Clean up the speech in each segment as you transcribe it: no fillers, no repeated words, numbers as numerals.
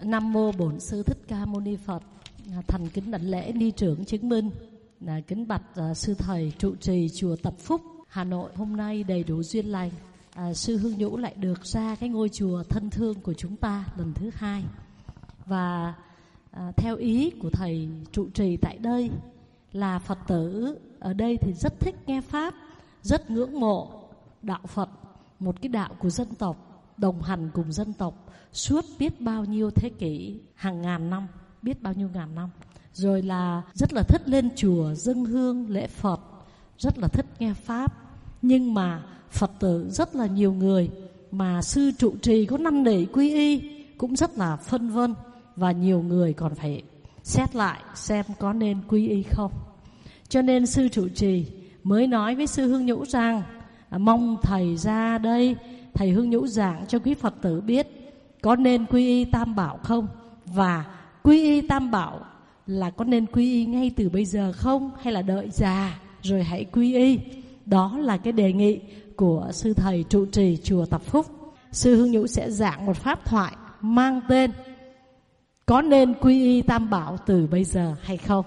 Nam mô Bổn Sư Thích Ca Mâu Ni Phật. Thành kính đảnh lễ ni trưởng chứng minh. Kính bạch sư thầy trụ trì chùa Tập Phúc, Hà Nội. Hôm nay đầy đủ duyên lành, sư Hương Nhũ lại được ra cái ngôi chùa thân thương của chúng ta lần thứ hai. Và theo ý của thầy trụ trì tại đây là Phật tử ở đây thì rất thích nghe pháp, rất ngưỡng mộ đạo Phật, một cái đạo của dân tộc, đồng hành cùng dân tộc suốt biết bao nhiêu thế kỷ, hàng ngàn năm, biết bao nhiêu ngàn năm. Rồi là rất là thích lên chùa dâng hương lễ Phật, rất là thích nghe pháp. Nhưng mà Phật tử rất là nhiều người mà sư trụ trì có năn nỉ quy y cũng rất là phân vân, và nhiều người còn phải xét lại xem có nên quy y không. Cho nên sư trụ trì mới nói với sư Hương Nhũ rằng mong thầy ra đây, thầy Hương Nhũ giảng cho quý Phật tử biết có nên quy y Tam Bảo không, và quy y Tam Bảo là có nên quy y ngay từ bây giờ không, hay là đợi già rồi hãy quy y. Đó là cái đề nghị của sư thầy trụ trì chùa Tập Phúc. Sư Hương Nhũ sẽ giảng một pháp thoại mang tên có nên quy y Tam Bảo từ bây giờ hay không.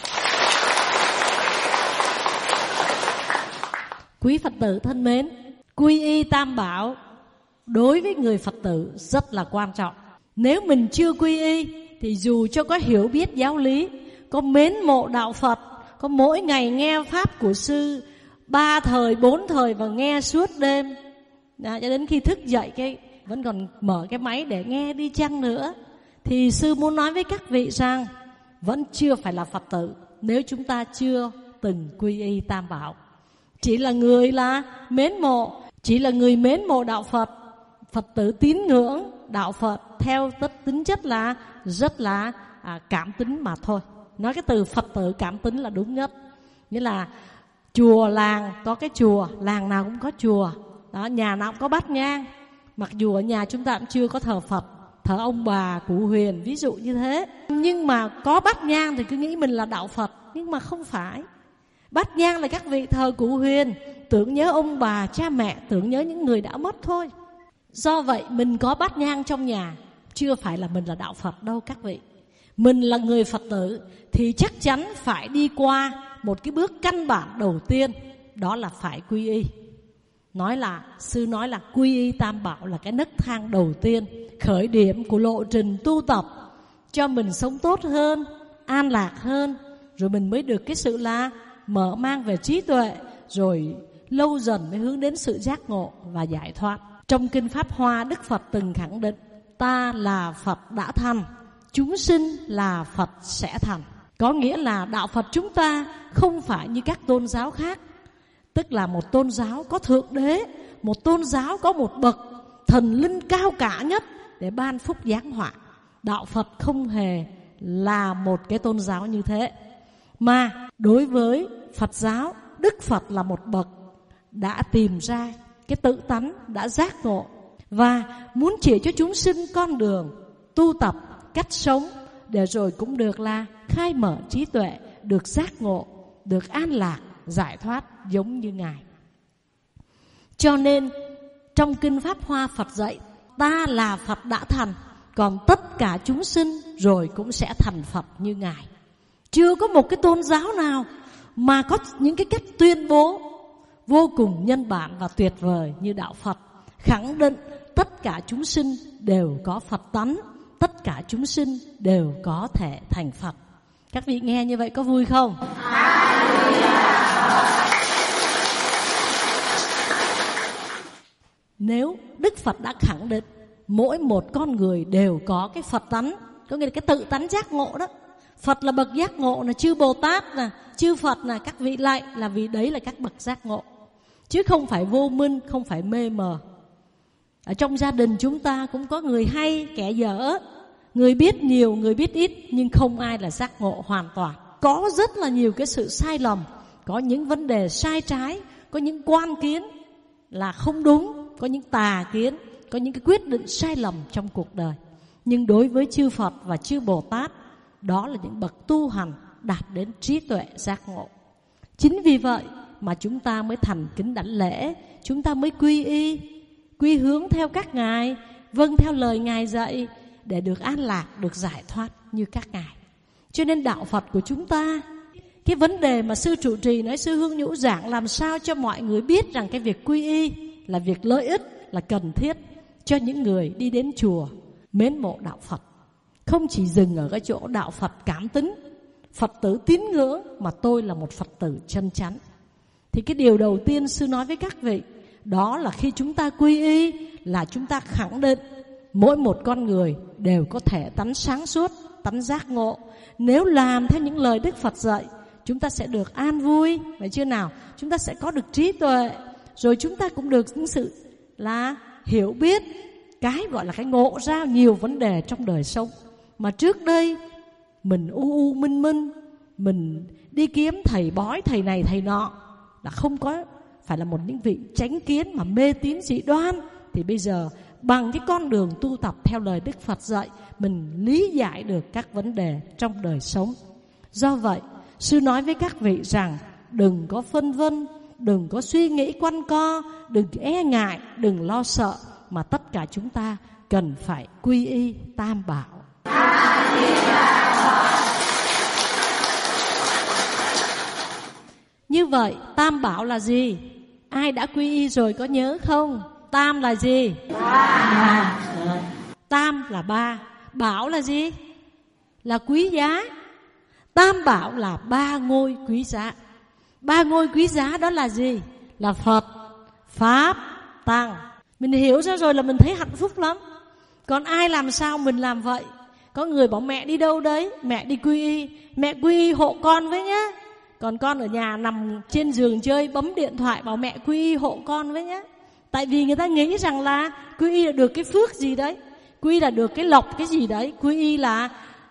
Quý Phật tử thân mến, quy y Tam Bảo đối với người Phật tử rất là quan trọng. Nếu mình chưa quy y thì dù cho có hiểu biết giáo lý, có mến mộ đạo Phật, có mỗi ngày nghe pháp của sư 3 thời 4 thời và nghe suốt đêm cho đến khi thức dậy vẫn còn mở cái máy để nghe đi chăng nữa, thì sư muốn nói với các vị rằng vẫn chưa phải là Phật tử nếu chúng ta chưa từng quy y Tam Bảo. Chỉ là người là mến mộ, chỉ là người mến mộ đạo Phật, Phật tử tín ngưỡng đạo Phật theo tính chất là rất là cảm tính mà thôi. Nói cái từ Phật tử cảm tính là đúng nhất. Nghĩa là chùa làng có cái chùa, làng nào cũng có chùa đó, nhà nào cũng có bát nhang. Mặc dù ở nhà chúng ta cũng chưa có thờ Phật, thờ ông bà cụ Huyền ví dụ như thế, nhưng mà có bát nhang thì cứ nghĩ mình là đạo Phật. Nhưng mà không phải. Bát nhang là các vị thờ cụ Huyền, tưởng nhớ ông bà cha mẹ, tưởng nhớ những người đã mất thôi. Do vậy mình có bát nhang trong nhà chưa phải là mình là đạo Phật đâu các vị. Mình là người Phật tử thì chắc chắn phải đi qua một cái bước căn bản đầu tiên, đó là phải quy y. Sư nói là quy y Tam Bảo là cái nấc thang đầu tiên, khởi điểm của lộ trình tu tập cho mình sống tốt hơn, an lạc hơn. Rồi mình mới được cái sự là mở mang về trí tuệ, rồi lâu dần mới hướng đến sự giác ngộ và giải thoát. Trong Kinh Pháp Hoa, Đức Phật từng khẳng định ta là Phật đã thành, chúng sinh là Phật sẽ thành. Có nghĩa là đạo Phật chúng ta không phải như các tôn giáo khác, tức là một tôn giáo có thượng đế, một tôn giáo có một bậc thần linh cao cả nhất để ban phúc giáng họa. Đạo Phật không hề là một cái tôn giáo như thế. Mà đối với Phật giáo, Đức Phật là một bậc đã tìm ra cái tự tánh, đã giác ngộ và muốn chỉ cho chúng sinh con đường tu tập, cách sống, để rồi cũng được là khai mở trí tuệ, được giác ngộ, được an lạc, giải thoát giống như Ngài. Cho nên trong Kinh Pháp Hoa, Phật dạy ta là Phật đã thành, còn tất cả chúng sinh rồi cũng sẽ thành Phật như Ngài. Chưa có một cái tôn giáo nào mà có những cái cách tuyên bố vô cùng nhân bản và tuyệt vời như đạo Phật, khẳng định tất cả chúng sinh đều có Phật tánh, tất cả chúng sinh đều có thể thành Phật. Các vị nghe như vậy có vui không? Nếu Đức Phật đã khẳng định mỗi một con người đều có cái Phật tánh, có nghĩa là cái tự tánh giác ngộ đó. Phật là bậc giác ngộ, là chư Bồ Tát, là chư Phật, là các vị lạy, là vì đấy là các bậc giác ngộ, chứ không phải vô minh, không phải mê mờ. Ở trong gia đình chúng ta cũng có người hay, kẻ dở, người biết nhiều, người biết ít, nhưng không ai là giác ngộ hoàn toàn. Có rất là nhiều cái sự sai lầm, có những vấn đề sai trái, có những quan kiến là không đúng, có những tà kiến, có những cái quyết định sai lầm trong cuộc đời. Nhưng đối với chư Phật và chư Bồ Tát, đó là những bậc tu hành đạt đến trí tuệ giác ngộ. Chính vì vậy mà chúng ta mới thành kính đảnh lễ, chúng ta mới quy y, quy hướng theo các ngài, vâng theo lời ngài dạy, để được an lạc, được giải thoát như các ngài. Cho nên đạo Phật của chúng ta, cái vấn đề mà sư trụ trì nói, sư Hương Nhũ giảng làm sao cho mọi người biết rằng cái việc quy y là việc lợi ích, là cần thiết cho những người đi đến chùa mến mộ đạo Phật. Không chỉ dừng ở cái chỗ đạo Phật cảm tính, Phật tử tín ngưỡng, mà tôi là một Phật tử chân chắn. Thì cái điều đầu tiên sư nói với các vị, đó là khi chúng ta quy y là chúng ta khẳng định mỗi một con người đều có thể tánh sáng suốt, tánh giác ngộ. Nếu làm theo những lời Đức Phật dạy, chúng ta sẽ được an vui, phải chưa nào? Chúng ta sẽ có được trí tuệ, rồi chúng ta cũng được những sự là hiểu biết, cái gọi là cái ngộ ra nhiều vấn đề trong đời sống mà trước đây mình minh, mình đi kiếm thầy bói, thầy này thầy nọ, là không có phải là một những vị chánh kiến mà mê tín dị đoan. Thì bây giờ bằng cái con đường tu tập theo lời Đức Phật dạy, mình lý giải được các vấn đề trong đời sống. Do vậy, sư nói với các vị rằng đừng có phân vân, đừng có suy nghĩ quanh co, đừng e ngại, đừng lo sợ, mà tất cả chúng ta cần phải quy y Tam Bảo. Như vậy Tam Bảo là gì? Ai đã quy y rồi có nhớ không? Tam là gì? Tam là ba. Bảo là gì? Là quý giá. Tam Bảo là ba ngôi quý giá. Ba ngôi quý giá đó là gì? Là Phật, Pháp, Tăng. Mình hiểu ra rồi là mình thấy hạnh phúc lắm. Còn ai làm sao mình làm vậy? Có người bảo mẹ đi đâu đấy? Mẹ đi quy y. Mẹ quy y hộ con với nhá. Còn con ở nhà nằm trên giường chơi, bấm điện thoại, bảo mẹ quy y hộ con với nhá. Tại vì người ta nghĩ rằng là quy y là được cái phước gì đấy, quy y là được cái lộc cái gì đấy, quy y là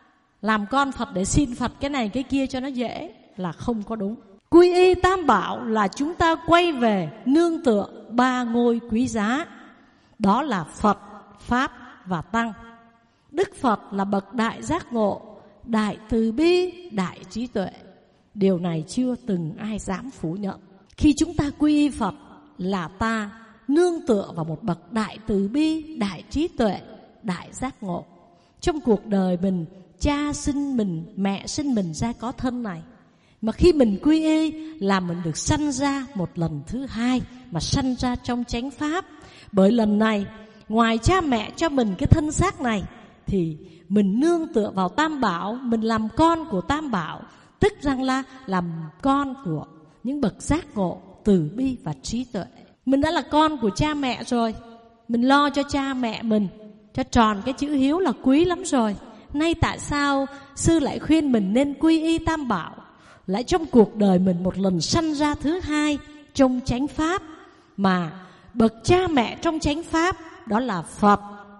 làm con Phật để xin Phật cái này cái kia cho nó dễ, là không có đúng. Quy y Tam Bảo là chúng ta quay về nương tựa ba ngôi quý giá, đó là Phật, Pháp và Tăng. Đức Phật là bậc đại giác ngộ, đại từ bi, đại trí tuệ. Điều này chưa từng ai dám phủ nhận. Khi chúng ta quy y Phật là ta nương tựa vào một bậc đại từ bi, đại trí tuệ, đại giác ngộ. Trong cuộc đời mình, cha sinh mình, mẹ sinh mình ra có thân này, mà khi mình quy y là mình được sanh ra một lần thứ hai, mà sanh ra trong chánh pháp. Bởi lần này ngoài cha mẹ cho mình cái thân xác này, thì mình nương tựa vào Tam Bảo, mình làm con của Tam Bảo, tức rằng là làm con của những bậc giác ngộ, từ bi và trí tuệ. Mình đã là con của cha mẹ rồi, mình lo cho cha mẹ mình cho tròn cái chữ hiếu là quý lắm rồi. Nay tại sao sư lại khuyên mình nên quy y Tam Bảo, lại trong cuộc đời mình một lần sanh ra thứ hai trong chánh pháp, mà bậc cha mẹ trong chánh pháp đó là Phật,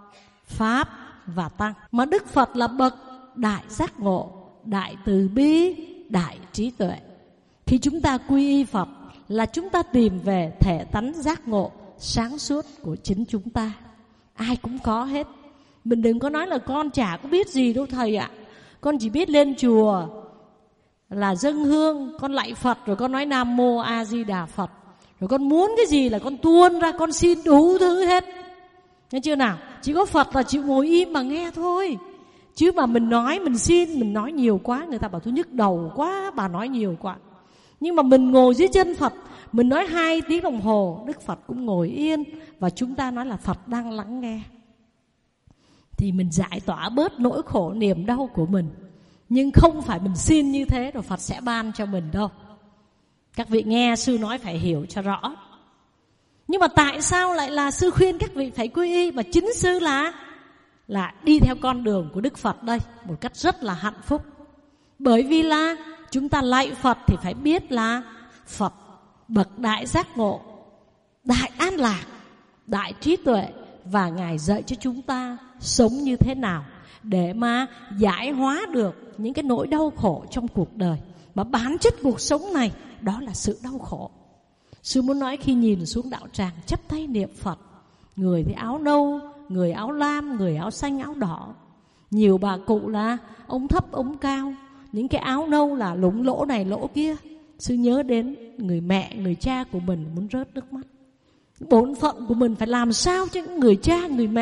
Pháp và Tăng. Mà Đức Phật là bậc đại giác ngộ, đại từ bi, đại trí tuệ. Khi chúng ta quy y Phật là chúng ta tìm về thể tánh giác ngộ sáng suốt của chính chúng ta. Ai cũng có hết. Mình đừng có nói là con chả có biết gì đâu thầy ạ. Con chỉ biết lên chùa là dâng hương, con lạy Phật, rồi con nói Nam Mô A Di Đà Phật, rồi con muốn cái gì là con tuôn ra, con xin đủ thứ hết. Nghe chưa nào? Chỉ có Phật là chịu ngồi im mà nghe thôi. Chứ mà mình nói, mình xin, mình nói nhiều quá, người ta bảo tôi nhức đầu quá, bà nói nhiều quá. Nhưng mà mình ngồi dưới chân Phật, mình nói 2 tiếng đồng hồ, Đức Phật cũng ngồi yên, và chúng ta nói là Phật đang lắng nghe. Thì mình giải tỏa bớt nỗi khổ niềm đau của mình. Nhưng không phải mình xin như thế rồi Phật sẽ ban cho mình đâu. Các vị nghe sư nói phải hiểu cho rõ. Nhưng mà tại sao lại là sư khuyên các vị phải quy y, và chính sư là đi theo con đường của Đức Phật đây một cách rất là hạnh phúc. Bởi vì là chúng ta lạy Phật thì phải biết là Phật bậc đại giác ngộ, đại an lạc, đại trí tuệ, và Ngài dạy cho chúng ta sống như thế nào để mà giải hóa được những cái nỗi đau khổ trong cuộc đời. Mà bản chất cuộc sống này đó là sự đau khổ. Sư muốn nói khi nhìn xuống đạo tràng chắp tay niệm Phật, người thì áo nâu, người áo lam, người áo xanh, áo đỏ. Nhiều bà cụ là ống thấp, ống cao, những cái áo nâu là lủng lỗ này lỗ kia. Sư nhớ đến người mẹ, người cha của mình muốn rớt nước mắt. Bổn phận của mình phải làm sao cho những người cha, người mẹ,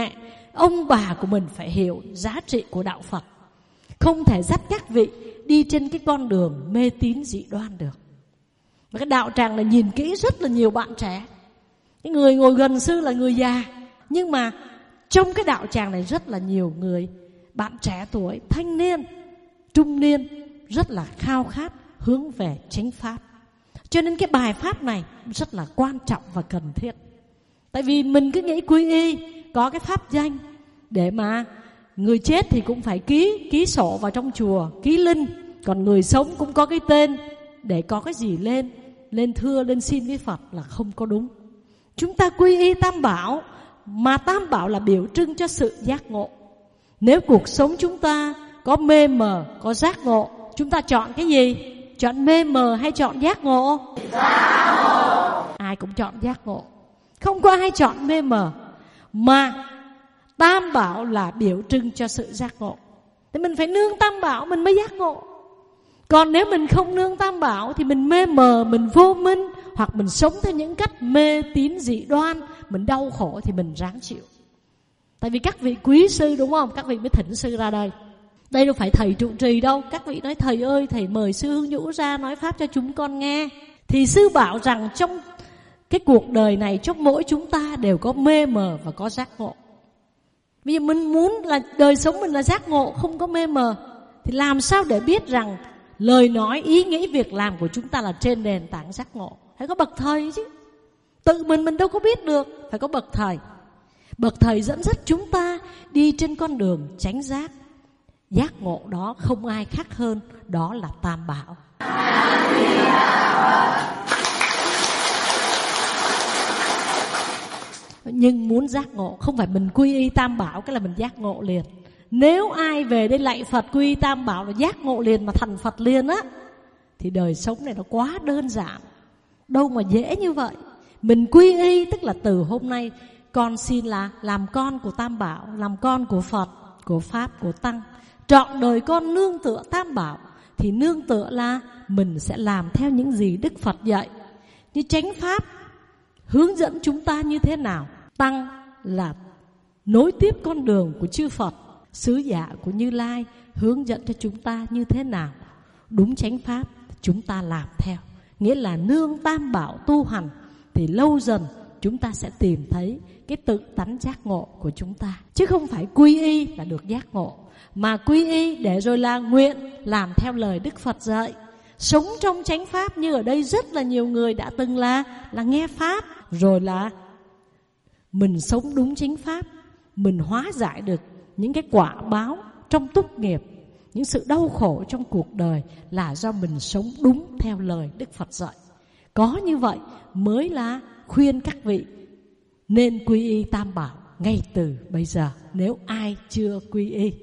ông bà của mình phải hiểu giá trị của đạo Phật. Không thể dắt các vị đi trên cái con đường mê tín dị đoan được. Và cái đạo tràng này nhìn kỹ rất là nhiều bạn trẻ. Cái người ngồi gần sư là người già, nhưng mà trong cái đạo tràng này rất là nhiều người bạn trẻ tuổi, thanh niên, trung niên rất là khao khát hướng về chánh pháp. Cho nên cái bài pháp này rất là quan trọng và cần thiết. Tại vì mình cứ nghĩ quy y có cái pháp danh để mà người chết thì cũng phải ký sổ vào trong chùa, ký linh. Còn người sống cũng có cái tên để có cái gì lên thưa, lên xin với Phật là không có đúng. Chúng ta quy y Tam Bảo, mà Tam Bảo là biểu trưng cho sự giác ngộ. Nếu cuộc sống chúng ta có mê mờ, có giác ngộ, chúng ta chọn cái gì? Chọn mê mờ hay chọn giác ngộ? Giác ngộ. Ai cũng chọn giác ngộ, không có ai chọn mê mờ. Mà Tam Bảo là biểu trưng cho sự giác ngộ, thì mình phải nương Tam Bảo mình mới giác ngộ. Còn nếu mình không nương Tam Bảo thì mình mê mờ, mình vô minh, hoặc mình sống theo những cách mê tín dị đoan, mình đau khổ thì mình ráng chịu. Tại vì các vị quý sư, đúng không? Các vị mới thỉnh sư ra đây. Đây đâu phải thầy trụ trì đâu. Các vị nói thầy ơi, thầy mời sư Hương Nhũ ra nói pháp cho chúng con nghe. Thì sư bảo rằng trong cái cuộc đời này, trong mỗi chúng ta đều có mê mờ và có giác ngộ. Vì mình muốn là đời sống mình là giác ngộ, không có mê mờ, thì làm sao để biết rằng lời nói, ý nghĩ, việc làm của chúng ta là trên nền tảng giác ngộ? Phải có bậc thầy chứ. Tự mình đâu có biết được, phải có bậc thầy. Bậc thầy dẫn dắt chúng ta đi trên con đường chánh giác. Giác ngộ đó không ai khác hơn, đó là Tam Bảo. Nhưng muốn giác ngộ không phải mình quy y Tam Bảo cái là mình giác ngộ liền. Nếu ai về đây lạy Phật quy y Tam Bảo là giác ngộ liền mà thành Phật liền á, thì đời sống này nó quá đơn giản, đâu mà dễ như vậy. Mình quy y tức là từ hôm nay con xin là làm con của Tam Bảo, làm con của Phật, của Pháp, của Tăng. Trọn đời con nương tựa Tam Bảo. Thì nương tựa là mình sẽ làm theo những gì Đức Phật dạy. Như chánh Pháp hướng dẫn chúng ta như thế nào, Tăng là nối tiếp con đường của chư Phật, sứ giả của Như Lai hướng dẫn cho chúng ta như thế nào. Đúng chánh Pháp chúng ta làm theo. Nghĩa là nương Tam Bảo tu hành, thì lâu dần chúng ta sẽ tìm thấy cái tự tánh giác ngộ của chúng ta. Chứ không phải quy y là được giác ngộ, mà quy y để rồi là nguyện làm theo lời Đức Phật dạy, sống trong chánh Pháp. Như ở đây rất là nhiều người đã từng là nghe Pháp, rồi là mình sống đúng chánh Pháp, mình hóa giải được những cái quả báo trong túc nghiệp, những sự đau khổ trong cuộc đời là do mình sống đúng theo lời Đức Phật dạy. Có như vậy mới là khuyên các vị nên quy y Tam Bảo ngay từ bây giờ, nếu ai chưa quy y.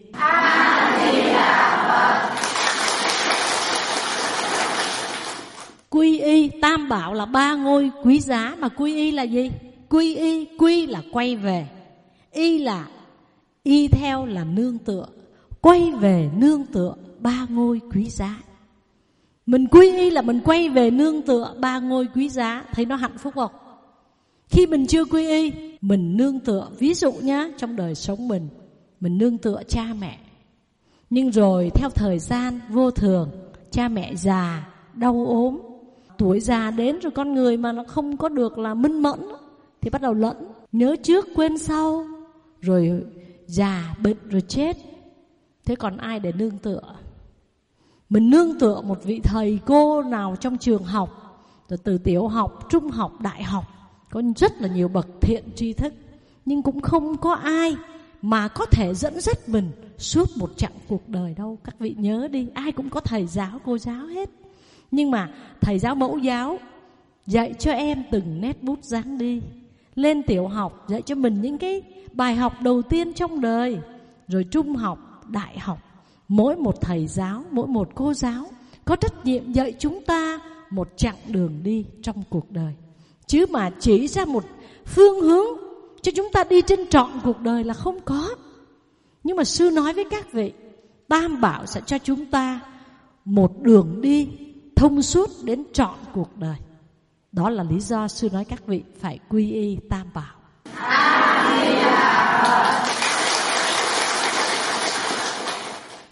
Quy y Tam Bảo là ba ngôi quý giá. Mà quy y là gì? Quy y, quy là quay về, y là y theo, là nương tựa, quay về nương tựa ba ngôi quý giá. Mình quy y là mình quay về nương tựa ba ngôi quý giá. Thấy nó hạnh phúc không? Khi mình chưa quy y, mình nương tựa, ví dụ nhá, trong đời sống mình nương tựa cha mẹ. Nhưng rồi theo thời gian vô thường, cha mẹ già, đau ốm, tuổi già đến rồi, con người mà nó không có được là minh mẫn thì bắt đầu lẫn, nhớ trước quên sau, rồi già bệnh rồi chết. Thế còn ai để nương tựa? Mình nương tựa một vị thầy cô nào trong trường học, rồi từ tiểu học, trung học, đại học, có rất là nhiều bậc thiện tri thức, nhưng cũng không có ai mà có thể dẫn dắt mình suốt một chặng cuộc đời đâu. Các vị nhớ đi, ai cũng có thầy giáo, cô giáo hết. Nhưng mà thầy giáo mẫu giáo dạy cho em từng nét bút dáng đi. Lên tiểu học dạy cho mình những cái bài học đầu tiên trong đời. Rồi trung học, đại học, mỗi một thầy giáo, mỗi một cô giáo có trách nhiệm dạy chúng ta một chặng đường đi trong cuộc đời. Chứ mà chỉ ra một phương hướng cho chúng ta đi trên trọn cuộc đời là không có. Nhưng mà sư nói với các vị, Tam Bảo sẽ cho chúng ta một đường đi thông suốt đến trọn cuộc đời. Đó là lý do sư nói các vị phải quy y Tam Bảo.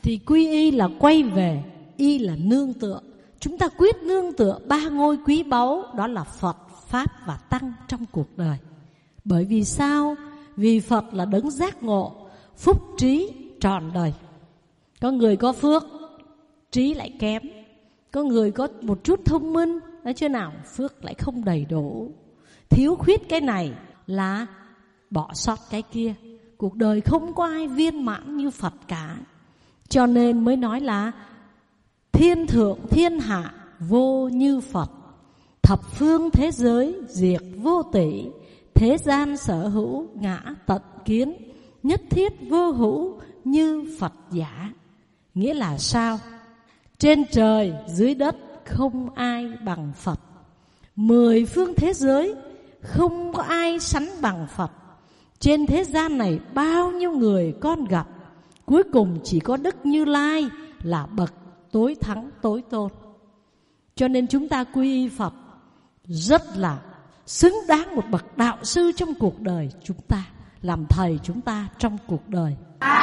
Thì quy y là quay về, y là nương tựa. Chúng ta quyết nương tựa ba ngôi quý báu, đó là Phật, Pháp và Tăng trong cuộc đời. Bởi vì sao? Vì Phật là đấng giác ngộ, phúc trí tròn đời. Có người có phước, trí lại kém. Có người có một chút thông minh, nói chưa nào, phước lại không đầy đủ. Thiếu khuyết cái này là bỏ sót cái kia. Cuộc đời không có ai viên mãn như Phật cả. Cho nên mới nói là thiên thượng thiên hạ vô như Phật, thập phương thế giới diệt vô tỷ, thế gian sở hữu ngã tận kiến, nhất thiết vô hữu như Phật giả. Nghĩa là sao? Trên trời dưới đất không ai bằng Phật. 10 phương thế giới không có ai sánh bằng Phật. Trên thế gian này bao nhiêu người con gặp, cuối cùng chỉ có Đức Như Lai là bậc tối thắng tối tôn. Cho nên chúng ta quy y Phật rất là xứng đáng một bậc đạo sư trong cuộc đời chúng ta, làm thầy chúng ta trong cuộc đời.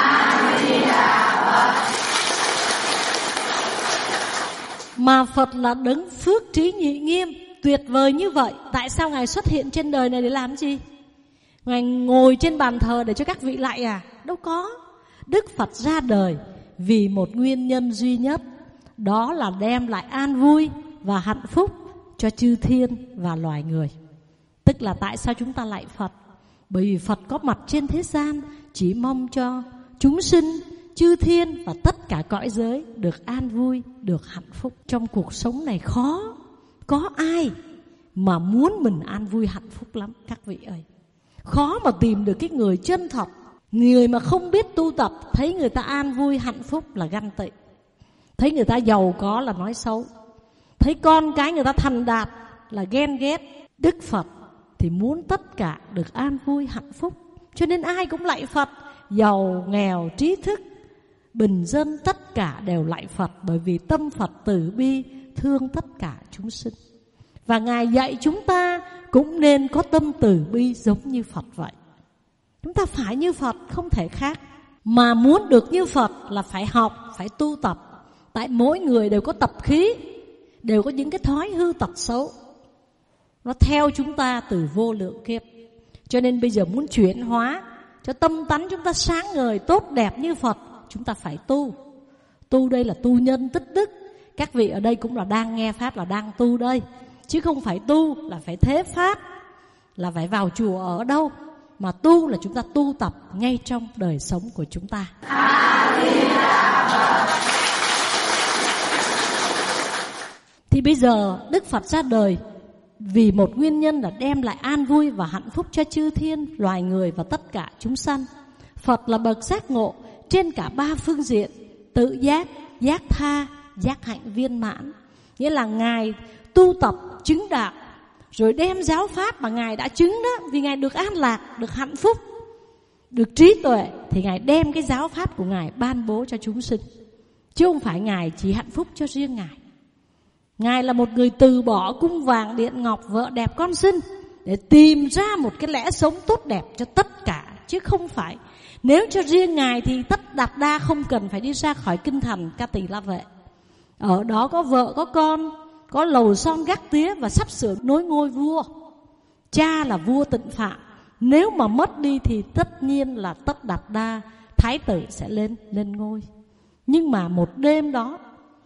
Mà Phật là đấng phước trí nhị nghiêm, tuyệt vời như vậy. Tại sao Ngài xuất hiện trên đời này để làm gì? Ngài ngồi trên bàn thờ để cho các vị lạy à? Đâu có. Đức Phật ra đời vì một nguyên nhân duy nhất, đó là đem lại an vui và hạnh phúc cho chư thiên và loài người. Tức là tại sao chúng ta lạy Phật? Bởi vì Phật có mặt trên thế gian chỉ mong cho chúng sinh, chư thiên và tất cả cõi giới được an vui, được hạnh phúc. Trong cuộc sống này khó có ai mà muốn mình an vui hạnh phúc lắm các vị ơi. Khó mà tìm được cái người chân thật. Người mà không biết tu tập, thấy người ta an vui hạnh phúc là ganh tị, thấy người ta giàu có là nói xấu, thấy con cái người ta thành đạt là ghen ghét. Đức Phật thì muốn tất cả được an vui hạnh phúc, cho nên ai cũng lạy Phật. Giàu nghèo trí thức bình dân tất cả đều lạy Phật, bởi vì tâm Phật từ bi thương tất cả chúng sinh. Và Ngài dạy chúng ta cũng nên có tâm từ bi giống như Phật vậy. Chúng ta phải như Phật, không thể khác. Mà muốn được như Phật là phải học, phải tu tập. Tại mỗi người đều có tập khí, đều có những cái thói hư tật xấu, nó theo chúng ta từ vô lượng kiếp. Cho nên bây giờ muốn chuyển hóa cho tâm tánh chúng ta sáng ngời tốt đẹp như Phật, chúng ta phải tu. Tu đây là tu nhân tích đức. Các vị ở đây cũng là đang nghe Pháp, là đang tu đây, chứ không phải tu là phải thế Pháp, là phải vào chùa ở đâu. Mà tu là chúng ta tu tập ngay trong đời sống của chúng ta. Thì bây giờ Đức Phật ra đời vì một nguyên nhân là đem lại an vui và hạnh phúc cho chư thiên, loài người và tất cả chúng sanh. Phật là bậc giác ngộ trên cả ba phương diện: tự giác, giác tha, giác hạnh viên mãn. Nghĩa là Ngài tu tập chứng đạo, rồi đem giáo pháp mà Ngài đã chứng đó, vì Ngài được an lạc, được hạnh phúc, được trí tuệ, thì Ngài đem cái giáo pháp của Ngài ban bố cho chúng sinh. Chứ không phải Ngài chỉ hạnh phúc cho riêng Ngài. Ngài là một người từ bỏ cung vàng điện ngọc, vợ đẹp con sinh, để tìm ra một cái lẽ sống tốt đẹp cho tất cả. Chứ không phải nếu cho riêng Ngài thì Tất Đạt Đa không cần phải đi ra khỏi kinh thành Ca Tỳ La Vệ. Ở đó có vợ có con, có lầu son gác tía và sắp sửa nối ngôi vua. Cha là vua Tịnh Phạm, nếu mà mất đi thì tất nhiên là Tất Đạt Đa thái tử sẽ lên ngôi. Nhưng mà một đêm đó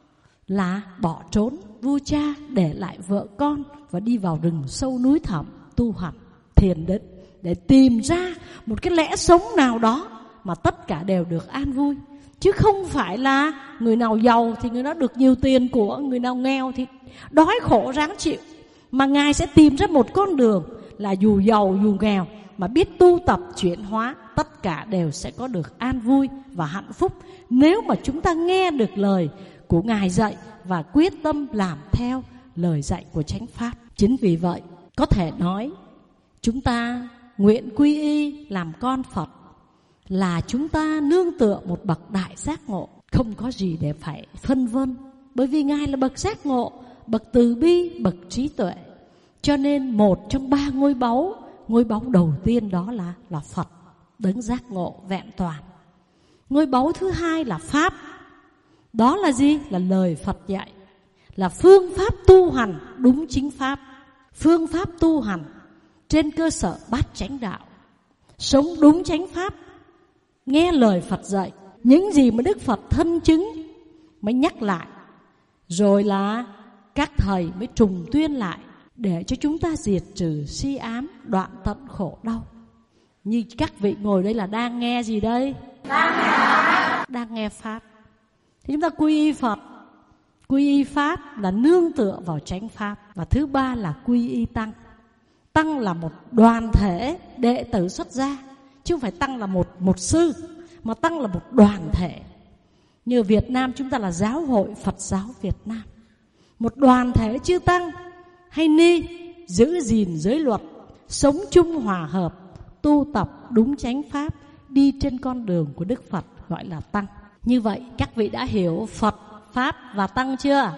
là bỏ trốn vua cha, để lại vợ con và đi vào rừng sâu núi thẳm tu hành thiền định, để tìm ra một cái lẽ sống nào đó mà tất cả đều được an vui. Chứ không phải là người nào giàu thì người đó được nhiều tiền của, người nào nghèo thì đói khổ ráng chịu. Mà Ngài sẽ tìm ra một con đường là dù giàu dù nghèo mà biết tu tập chuyển hóa, tất cả đều sẽ có được an vui và hạnh phúc, nếu mà chúng ta nghe được lời của Ngài dạy và quyết tâm làm theo lời dạy của chánh pháp. Chính vì vậy có thể nói chúng ta nguyện quy y làm con Phật là chúng ta nương tựa một bậc đại giác ngộ, không có gì để phải phân vân. Bởi vì Ngài là bậc giác ngộ, bậc từ bi, bậc trí tuệ. Cho nên một trong ba ngôi báu đầu tiên đó là Phật, đấng giác ngộ vẹn toàn. Ngôi báu thứ hai là Pháp, Đó là gì? Là lời Phật dạy, là phương pháp tu hành đúng chính pháp, phương pháp tu hành trên cơ sở bát chánh đạo, sống đúng chánh pháp, nghe lời Phật dạy, những gì mà Đức Phật thân chứng mới nhắc lại, rồi là các thầy mới trùng tuyên lại để cho chúng ta diệt trừ si ám, đoạn tận khổ đau. Như các vị ngồi đây là đang nghe gì đây? Đang nghe Pháp. Thì chúng ta quy y Phật, quy y Pháp là nương tựa vào chánh Pháp. Và thứ ba là quy y Tăng. Tăng là một đoàn thể đệ tử xuất gia, chứ không phải Tăng là một sư, mà Tăng là một đoàn thể. Như Việt Nam chúng ta là Giáo hội Phật giáo Việt Nam, một đoàn thể chư Tăng hay Ni giữ gìn giới luật, sống chung hòa hợp, tu tập đúng chánh Pháp, đi trên con đường của Đức Phật, gọi là Tăng. Như vậy các vị đã hiểu Phật, Pháp và Tăng chưa?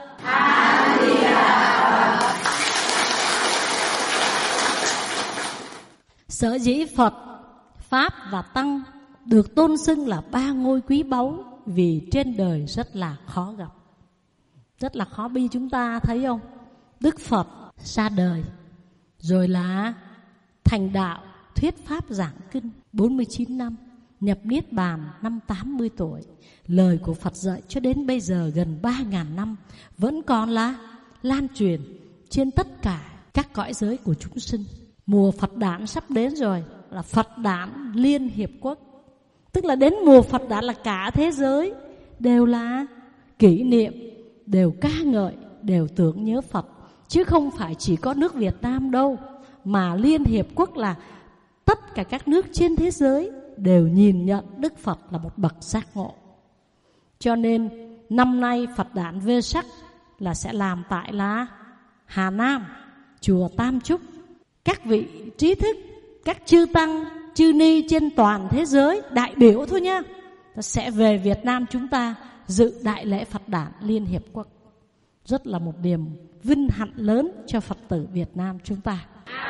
Sở dĩ Phật, Pháp và Tăng được tôn xưng là ba ngôi quý báu, vì trên đời rất là khó gặp, rất là khó bi. Chúng ta thấy không? Đức Phật ra đời, rồi là thành đạo, thuyết pháp giảng kinh 49 năm, nhập Niết Bàn năm 80 tuổi. Lời của Phật dạy cho đến bây giờ gần 3.000 năm vẫn còn là lan truyền trên tất cả các cõi giới của chúng sinh. Mùa Phật đản sắp đến rồi, là Phật đản Liên Hiệp Quốc. Tức là đến mùa Phật đản là cả thế giới đều là kỷ niệm, đều ca ngợi, đều tưởng nhớ Phật. Chứ không phải chỉ có nước Việt Nam đâu, mà Liên Hiệp Quốc là tất cả các nước trên thế giới đều nhìn nhận Đức Phật là một bậc giác ngộ. Cho nên năm nay Phật đản Vesak là sẽ làm tại là Hà Nam, chùa Tam Trúc. Các vị trí thức, các chư Tăng, chư Ni trên toàn thế giới, đại biểu thôi nhá, sẽ về Việt Nam chúng ta dự đại lễ Phật đản Liên Hiệp Quốc. Rất là một niềm vinh hạnh lớn cho Phật tử Việt Nam chúng ta.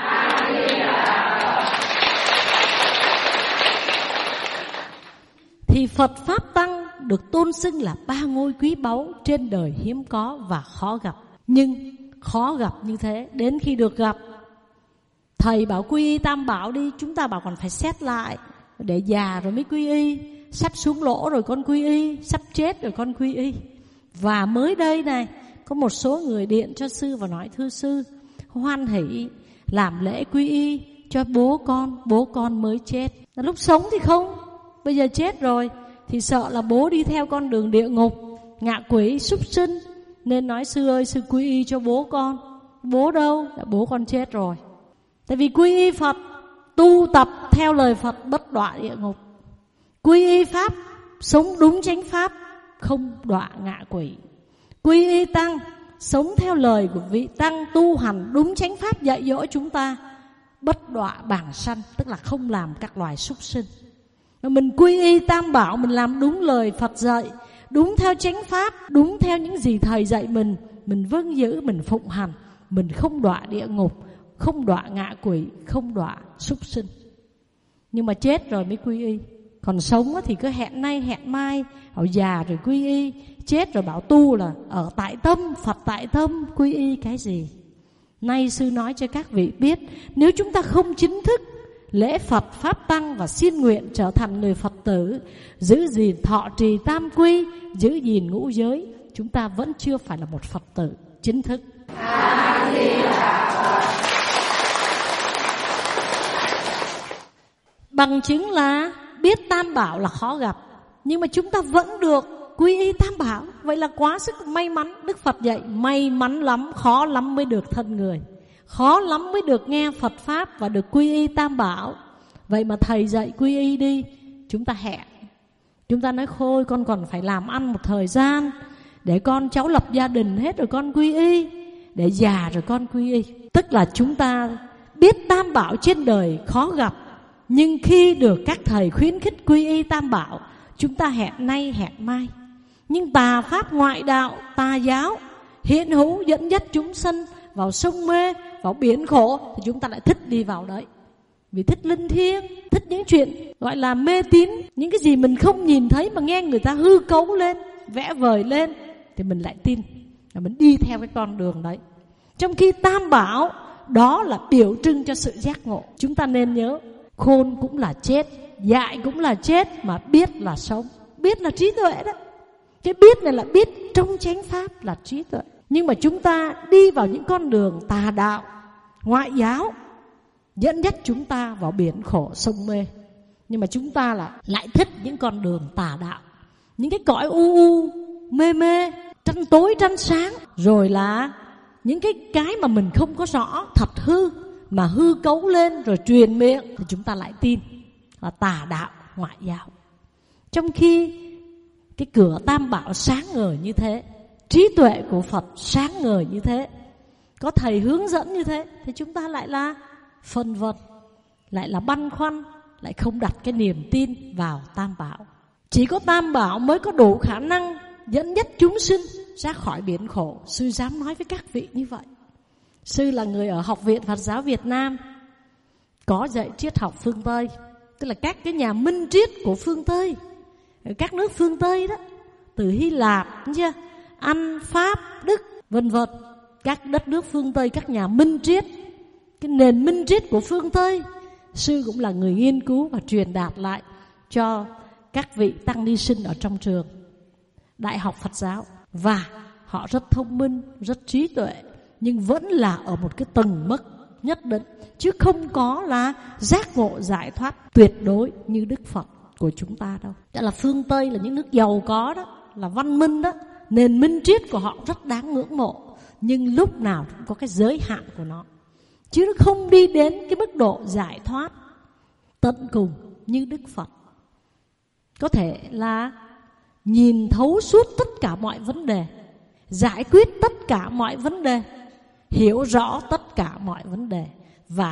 Thì Phật, Pháp, Tăng được tôn xưng là ba ngôi quý báu trên đời hiếm có và khó gặp. Nhưng khó gặp như thế, đến khi được gặp, thầy bảo quy y Tam Bảo đi, chúng ta bảo còn phải xét lại, để già rồi mới quy y, sắp xuống lỗ rồi con quy y, sắp chết rồi con quy y. Và mới đây này, có một số người điện cho sư và nói: thưa sư, hoan hỷ làm lễ quy y cho bố con mới chết. Lúc sống thì không, bây giờ chết rồi thì sợ là bố đi theo con đường địa ngục, ngạ quỷ, súc sinh, nên nói: sư ơi, sư quy y cho bố con. Bố đâu? Bố con chết rồi. Tại vì quy y Phật, tu tập theo lời Phật, bất đọa địa ngục. Quy y Pháp, sống đúng chánh Pháp, không đọa ngạ quỷ. Quy y Tăng, sống theo lời của vị Tăng, tu hành đúng chánh Pháp dạy dỗ chúng ta, bất đọa bảng sanh, tức là không làm các loài súc sinh. Mình quy y Tam Bảo, mình làm đúng lời Phật dạy, đúng theo chánh Pháp, đúng theo những gì thầy dạy mình vâng giữ, mình phụng hành, mình không đọa địa ngục, không đọa ngạ quỷ, không đọa súc sinh. Nhưng mà chết rồi mới quy y. Còn sống thì cứ hẹn nay hẹn mai, bảo già rồi quy y, chết rồi bảo tu là ở tại tâm, Phật tại tâm, quy y cái gì? Nay sư nói cho các vị biết, nếu chúng ta không chính thức lễ Phật, Pháp, Tăng và xin nguyện trở thành người Phật tử, giữ gìn thọ trì tam quy, giữ gìn ngũ giới, chúng ta vẫn chưa phải là một Phật tử chính thức. Bằng chứng là biết Tam Bảo là khó gặp, nhưng mà chúng ta vẫn được quy y Tam Bảo. Vậy là quá sức may mắn. Đức Phật dạy may mắn lắm, khó lắm mới được thân người, khó lắm mới được nghe Phật Pháp và được quy y Tam Bảo. Vậy mà thầy dạy quy y đi, chúng ta hẹn, chúng ta nói thôi con còn phải làm ăn một thời gian, để con cháu lập gia đình hết rồi con quy y, để già rồi con quy y. Tức là chúng ta biết Tam Bảo trên đời khó gặp, nhưng khi được các thầy khuyến khích quy y Tam Bảo, chúng ta hẹn nay hẹn mai. Nhưng tà pháp ngoại đạo, tà giáo hiện hữu dẫn dắt chúng sanh vào sông mê, vào biển khổ, thì chúng ta lại thích đi vào đấy. Vì thích linh thiêng, thích những chuyện gọi là mê tín, những cái gì mình không nhìn thấy mà nghe người ta hư cấu lên, vẽ vời lên, thì mình lại tin và mình đi theo cái con đường đấy. Trong khi Tam Bảo đó là biểu trưng cho sự giác ngộ. Chúng ta nên nhớ, khôn cũng là chết, dại cũng là chết, mà biết là sống. Biết là trí tuệ đó. Cái biết này là biết trong chánh pháp là trí tuệ. Nhưng mà chúng ta đi vào những con đường tà đạo, ngoại giáo, dẫn dắt chúng ta vào biển khổ sông mê. Nhưng mà chúng ta lại thích những con đường tà đạo, những cái cõi u mê mê, tranh tối tranh sáng, rồi là những cái mà mình không có rõ thật hư, mà hư cấu lên rồi truyền miệng, thì chúng ta lại tin là tà đạo ngoại giáo. Trong khi cái cửa Tam Bảo sáng ngời như thế, trí tuệ của Phật sáng ngời như thế, có thầy hướng dẫn như thế, thì chúng ta lại là phân vân, lại là băn khoăn, lại không đặt cái niềm tin vào Tam Bảo. Chỉ có Tam Bảo mới có đủ khả năng dẫn dắt chúng sinh ra khỏi biển khổ. Sư dám nói với các vị như vậy. Sư là người ở Học viện Phật giáo Việt Nam, có dạy triết học phương Tây, tức là các cái nhà minh triết của phương Tây, ở các nước phương Tây đó, từ Hy Lạp, chưa? Anh, Pháp, Đức, vân vân, các đất nước phương Tây, các nhà minh triết, cái nền minh triết của phương Tây, sư cũng là người nghiên cứu và truyền đạt lại cho các vị tăng ni sinh ở trong trường Đại học Phật giáo. Và họ rất thông minh, rất trí tuệ, nhưng vẫn là ở một cái tầng mức nhất định, chứ không có là giác ngộ giải thoát tuyệt đối như Đức Phật của chúng ta đâu. Đó là phương Tây, là những nước giàu có đó, là văn minh đó, nền minh triết của họ rất đáng ngưỡng mộ, nhưng lúc nào cũng có cái giới hạn của nó, chứ nó không đi đến cái mức độ giải thoát tận cùng như Đức Phật. Có thể là nhìn thấu suốt tất cả mọi vấn đề, giải quyết tất cả mọi vấn đề, hiểu rõ tất cả mọi vấn đề, và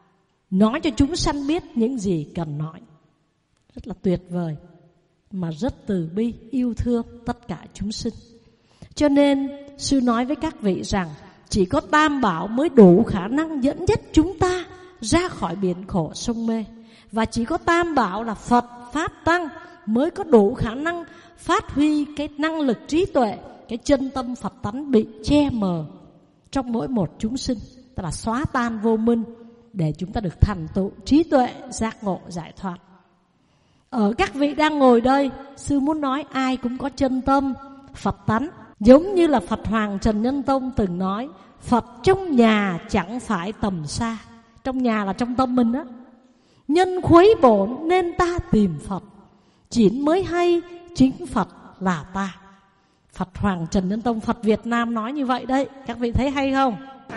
nói cho chúng sanh biết những gì cần nói. Rất là tuyệt vời, mà rất từ bi, yêu thương tất cả chúng sinh. Cho nên sư nói với các vị rằng chỉ có Tam Bảo mới đủ khả năng dẫn dắt chúng ta ra khỏi biển khổ sông mê. Và chỉ có Tam Bảo là Phật, Pháp, Tăng mới có đủ khả năng phát huy cái năng lực trí tuệ, cái chân tâm Phật tánh bị che mờ trong mỗi một chúng sinh, tức là xóa tan vô minh để chúng ta được thành tựu trí tuệ, giác ngộ, giải thoát. Ở các vị đang ngồi đây, sư muốn nói ai cũng có chân tâm Phật tánh. Giống như là Phật Hoàng Trần Nhân Tông từng nói, Phật trong nhà chẳng phải tầm xa. Trong nhà là trong tâm mình đó. Nhân khuấy bổn nên ta tìm Phật, chín mới hay chính Phật là ta. Phật Hoàng Trần Nhân Tông, Phật Việt Nam nói như vậy đấy. Các vị thấy hay không?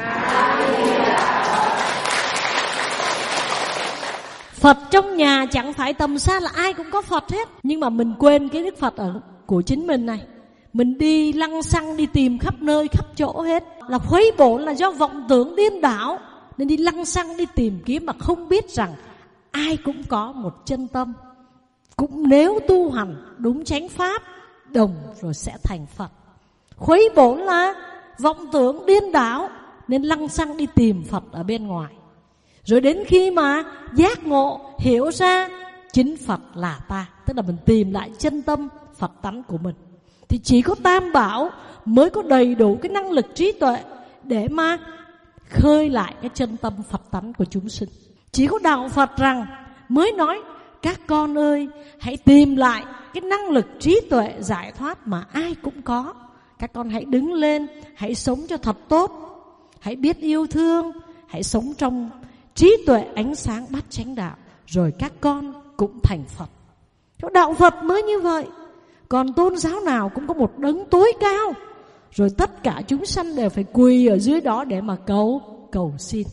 Phật trong nhà chẳng phải tầm xa, là ai cũng có Phật hết. Nhưng mà mình quên cái Đức Phật ở của chính mình này. Mình đi lăng xăng, đi tìm khắp nơi khắp chỗ hết. Là khuấy bổn, là do vọng tưởng điên đảo, nên đi lăng xăng đi tìm kiếm, mà không biết rằng ai cũng có một chân tâm, cũng nếu tu hành đúng chánh pháp đồng rồi sẽ thành Phật. Khuấy bổn là vọng tưởng điên đảo, nên lăng xăng đi tìm Phật ở bên ngoài. Rồi đến khi mà giác ngộ, hiểu ra chính Phật là ta, tức là mình tìm lại chân tâm Phật tánh của mình, thì chỉ có Tam Bảo mới có đầy đủ cái năng lực trí tuệ để mà khơi lại cái chân tâm Phật tánh của chúng sinh. Chỉ có Đạo Phật rằng mới nói các con ơi, hãy tìm lại cái năng lực trí tuệ giải thoát mà ai cũng có. Các con hãy đứng lên, hãy sống cho thật tốt, hãy biết yêu thương, hãy sống trong trí tuệ ánh sáng bát chánh đạo, rồi các con cũng thành Phật. Đạo Phật mới như vậy. Còn tôn giáo nào cũng có một đấng tối cao, rồi tất cả chúng sanh đều phải quỳ ở dưới đó để mà cầu xin.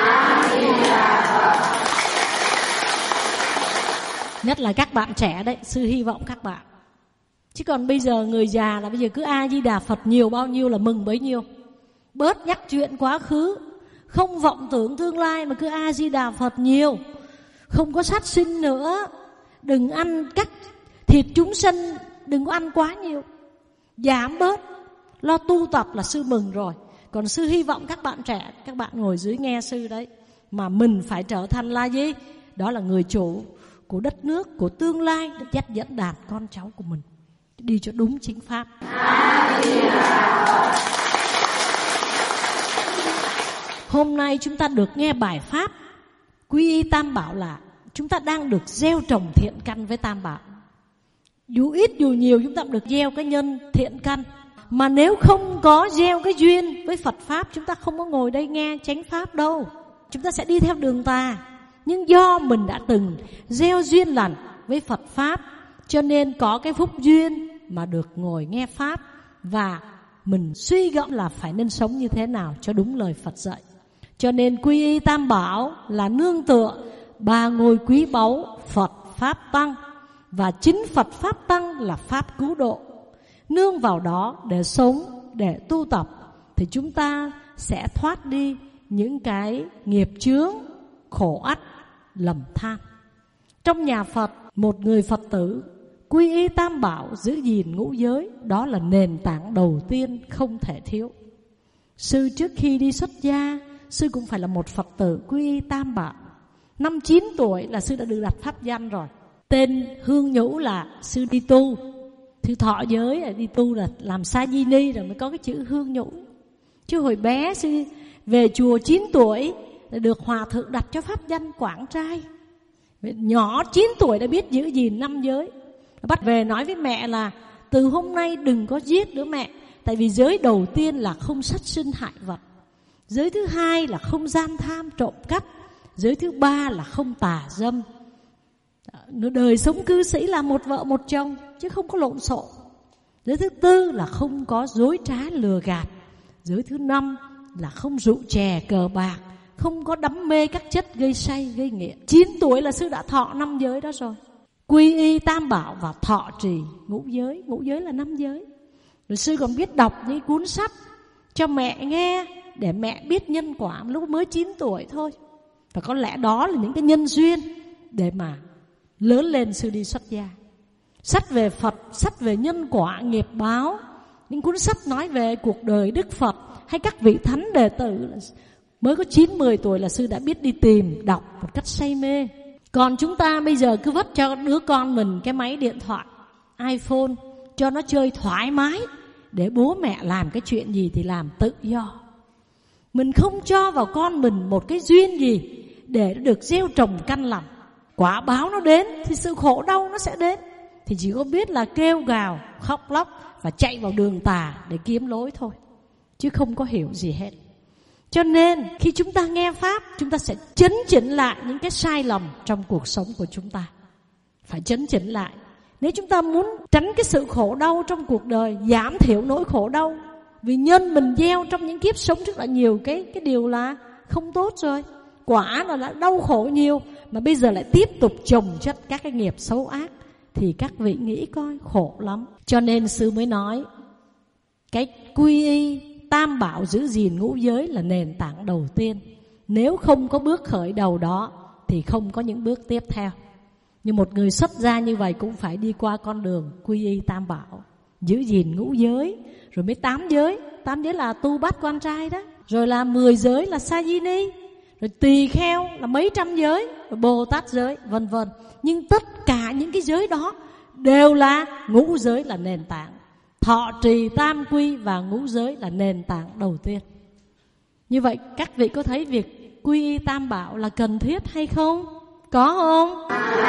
Nhất là các bạn trẻ đấy, sư hy vọng các bạn. Chứ còn bây giờ người già là bây giờ cứ A Di Đà Phật nhiều bao nhiêu là mừng bấy nhiêu. Bớt nhắc chuyện quá khứ, không vọng tưởng tương lai mà cứ A Di Đà Phật nhiều. Không có sát sinh nữa, đừng ăn các thịt chúng sanh, đừng có ăn quá nhiều, giảm bớt, lo tu tập là sư mừng rồi. Còn sư hy vọng các bạn trẻ, các bạn ngồi dưới nghe sư đấy, mà mình phải trở thành là gì? Đó là người chủ của đất nước, của tương lai, dắt dẫn đàn con cháu của mình. đi cho đúng chính pháp. Hôm nay chúng ta được nghe bài pháp quy y Tam Bảo là chúng ta đang được gieo trồng thiện căn với Tam Bảo. Dù ít dù nhiều chúng ta được gieo cái nhân thiện căn. Mà nếu không có gieo cái duyên với Phật Pháp, chúng ta không có ngồi đây nghe chánh Pháp đâu. Chúng ta sẽ đi theo đường tà. Nhưng do mình đã từng gieo duyên lành với Phật Pháp, cho nên có cái phúc duyên mà được ngồi nghe Pháp. Và mình suy gẫm là phải nên sống như thế nào cho đúng lời Phật dạy. Cho nên quy y Tam Bảo là nương tựa ba ngôi quý báu Phật Pháp Tăng. Và chính Phật Pháp Tăng là Pháp cứu độ. Nương vào đó để sống, để tu tập, thì chúng ta sẽ thoát đi những cái nghiệp chướng, khổ ách, lầm than. Trong nhà Phật, một người Phật tử quy y Tam Bảo, giữ gìn ngũ giới, đó là nền tảng đầu tiên không thể thiếu. Sư trước khi đi xuất gia, sư cũng phải là một Phật tử quy y Tam Bảo. Năm 9 tuổi là sư đã được đặt pháp danh rồi. Tên Hương Nhũ là sư đi tu. Thư thọ giới đi tu là làm sa di ni rồi mới có cái chữ Hương Nhũ. Chứ hồi bé sư về chùa 9 tuổi là được hòa thượng đặt cho pháp danh Quảng Trai. Nhỏ 9 tuổi đã biết giữ gìn 5 giới. Bắt về nói với mẹ là từ hôm nay đừng có giết nữa mẹ. Tại vì giới đầu tiên là không sát sinh hại vật. Giới thứ hai là không gian tham trộm cắp. Giới thứ ba là không tà dâm. Đời sống cư sĩ là một vợ một chồng, chứ không có lộn xộn. Giới thứ tư là không có dối trá lừa gạt. Giới thứ 5 là không rượu chè cờ bạc, không có đắm mê các chất gây say gây nghiện. 9 tuổi là sư đã thọ 5 giới đó rồi. Quy y Tam Bảo và thọ trì ngũ giới. Ngũ giới là 5 giới. Rồi sư còn biết đọc những cuốn sách cho mẹ nghe, để mẹ biết nhân quả lúc mới 9 tuổi thôi. Và có lẽ đó là những cái nhân duyên để mà lớn lên sư đi xuất gia. Sách về Phật, sách về nhân quả nghiệp báo, những cuốn sách nói về cuộc đời Đức Phật hay các vị thánh đệ tử. Mới có 9-10 tuổi là sư đã biết đi tìm, đọc một cách say mê. Còn chúng ta bây giờ cứ vất cho đứa con mình cái máy điện thoại iPhone, cho nó chơi thoải mái, để bố mẹ làm cái chuyện gì thì làm tự do. Mình không cho vào con mình một cái duyên gì để nó được gieo trồng căn lành. Quả báo nó đến thì sự khổ đau nó sẽ đến. Thì chỉ có biết là kêu gào, khóc lóc và chạy vào đường tà để kiếm lối thôi, chứ không có hiểu gì hết. Cho nên khi chúng ta nghe Pháp, chúng ta sẽ chấn chỉnh lại những cái sai lầm trong cuộc sống của chúng ta. Phải chấn chỉnh lại. Nếu chúng ta muốn tránh cái sự khổ đau trong cuộc đời, giảm thiểu nỗi khổ đau, vì nhân mình gieo trong những kiếp sống rất là nhiều cái điều là không tốt rồi. Quả là đã đau khổ nhiều, mà bây giờ lại tiếp tục chồng chất các cái nghiệp xấu ác, thì các vị nghĩ coi khổ lắm. Cho nên sư mới nói cái quy y Tam Bảo giữ gìn ngũ giới là nền tảng đầu tiên. Nếu không có bước khởi đầu đó thì không có những bước tiếp theo. Nhưng một người xuất gia như vậy cũng phải đi qua con đường quy y Tam Bảo, giữ gìn ngũ giới, rồi mới 8 giới. 8 giới là tu bát quan trai đó. Rồi là 10 giới là sa di ni. Rồi tỳ kheo là mấy trăm giới, rồi Bồ Tát giới, vân vân. Nhưng tất cả những cái giới đó đều là ngũ giới là nền tảng. Thọ trì tam quy và ngũ giới là nền tảng đầu tiên. Như vậy các vị có thấy việc quy y Tam Bảo là cần thiết hay không? Có không?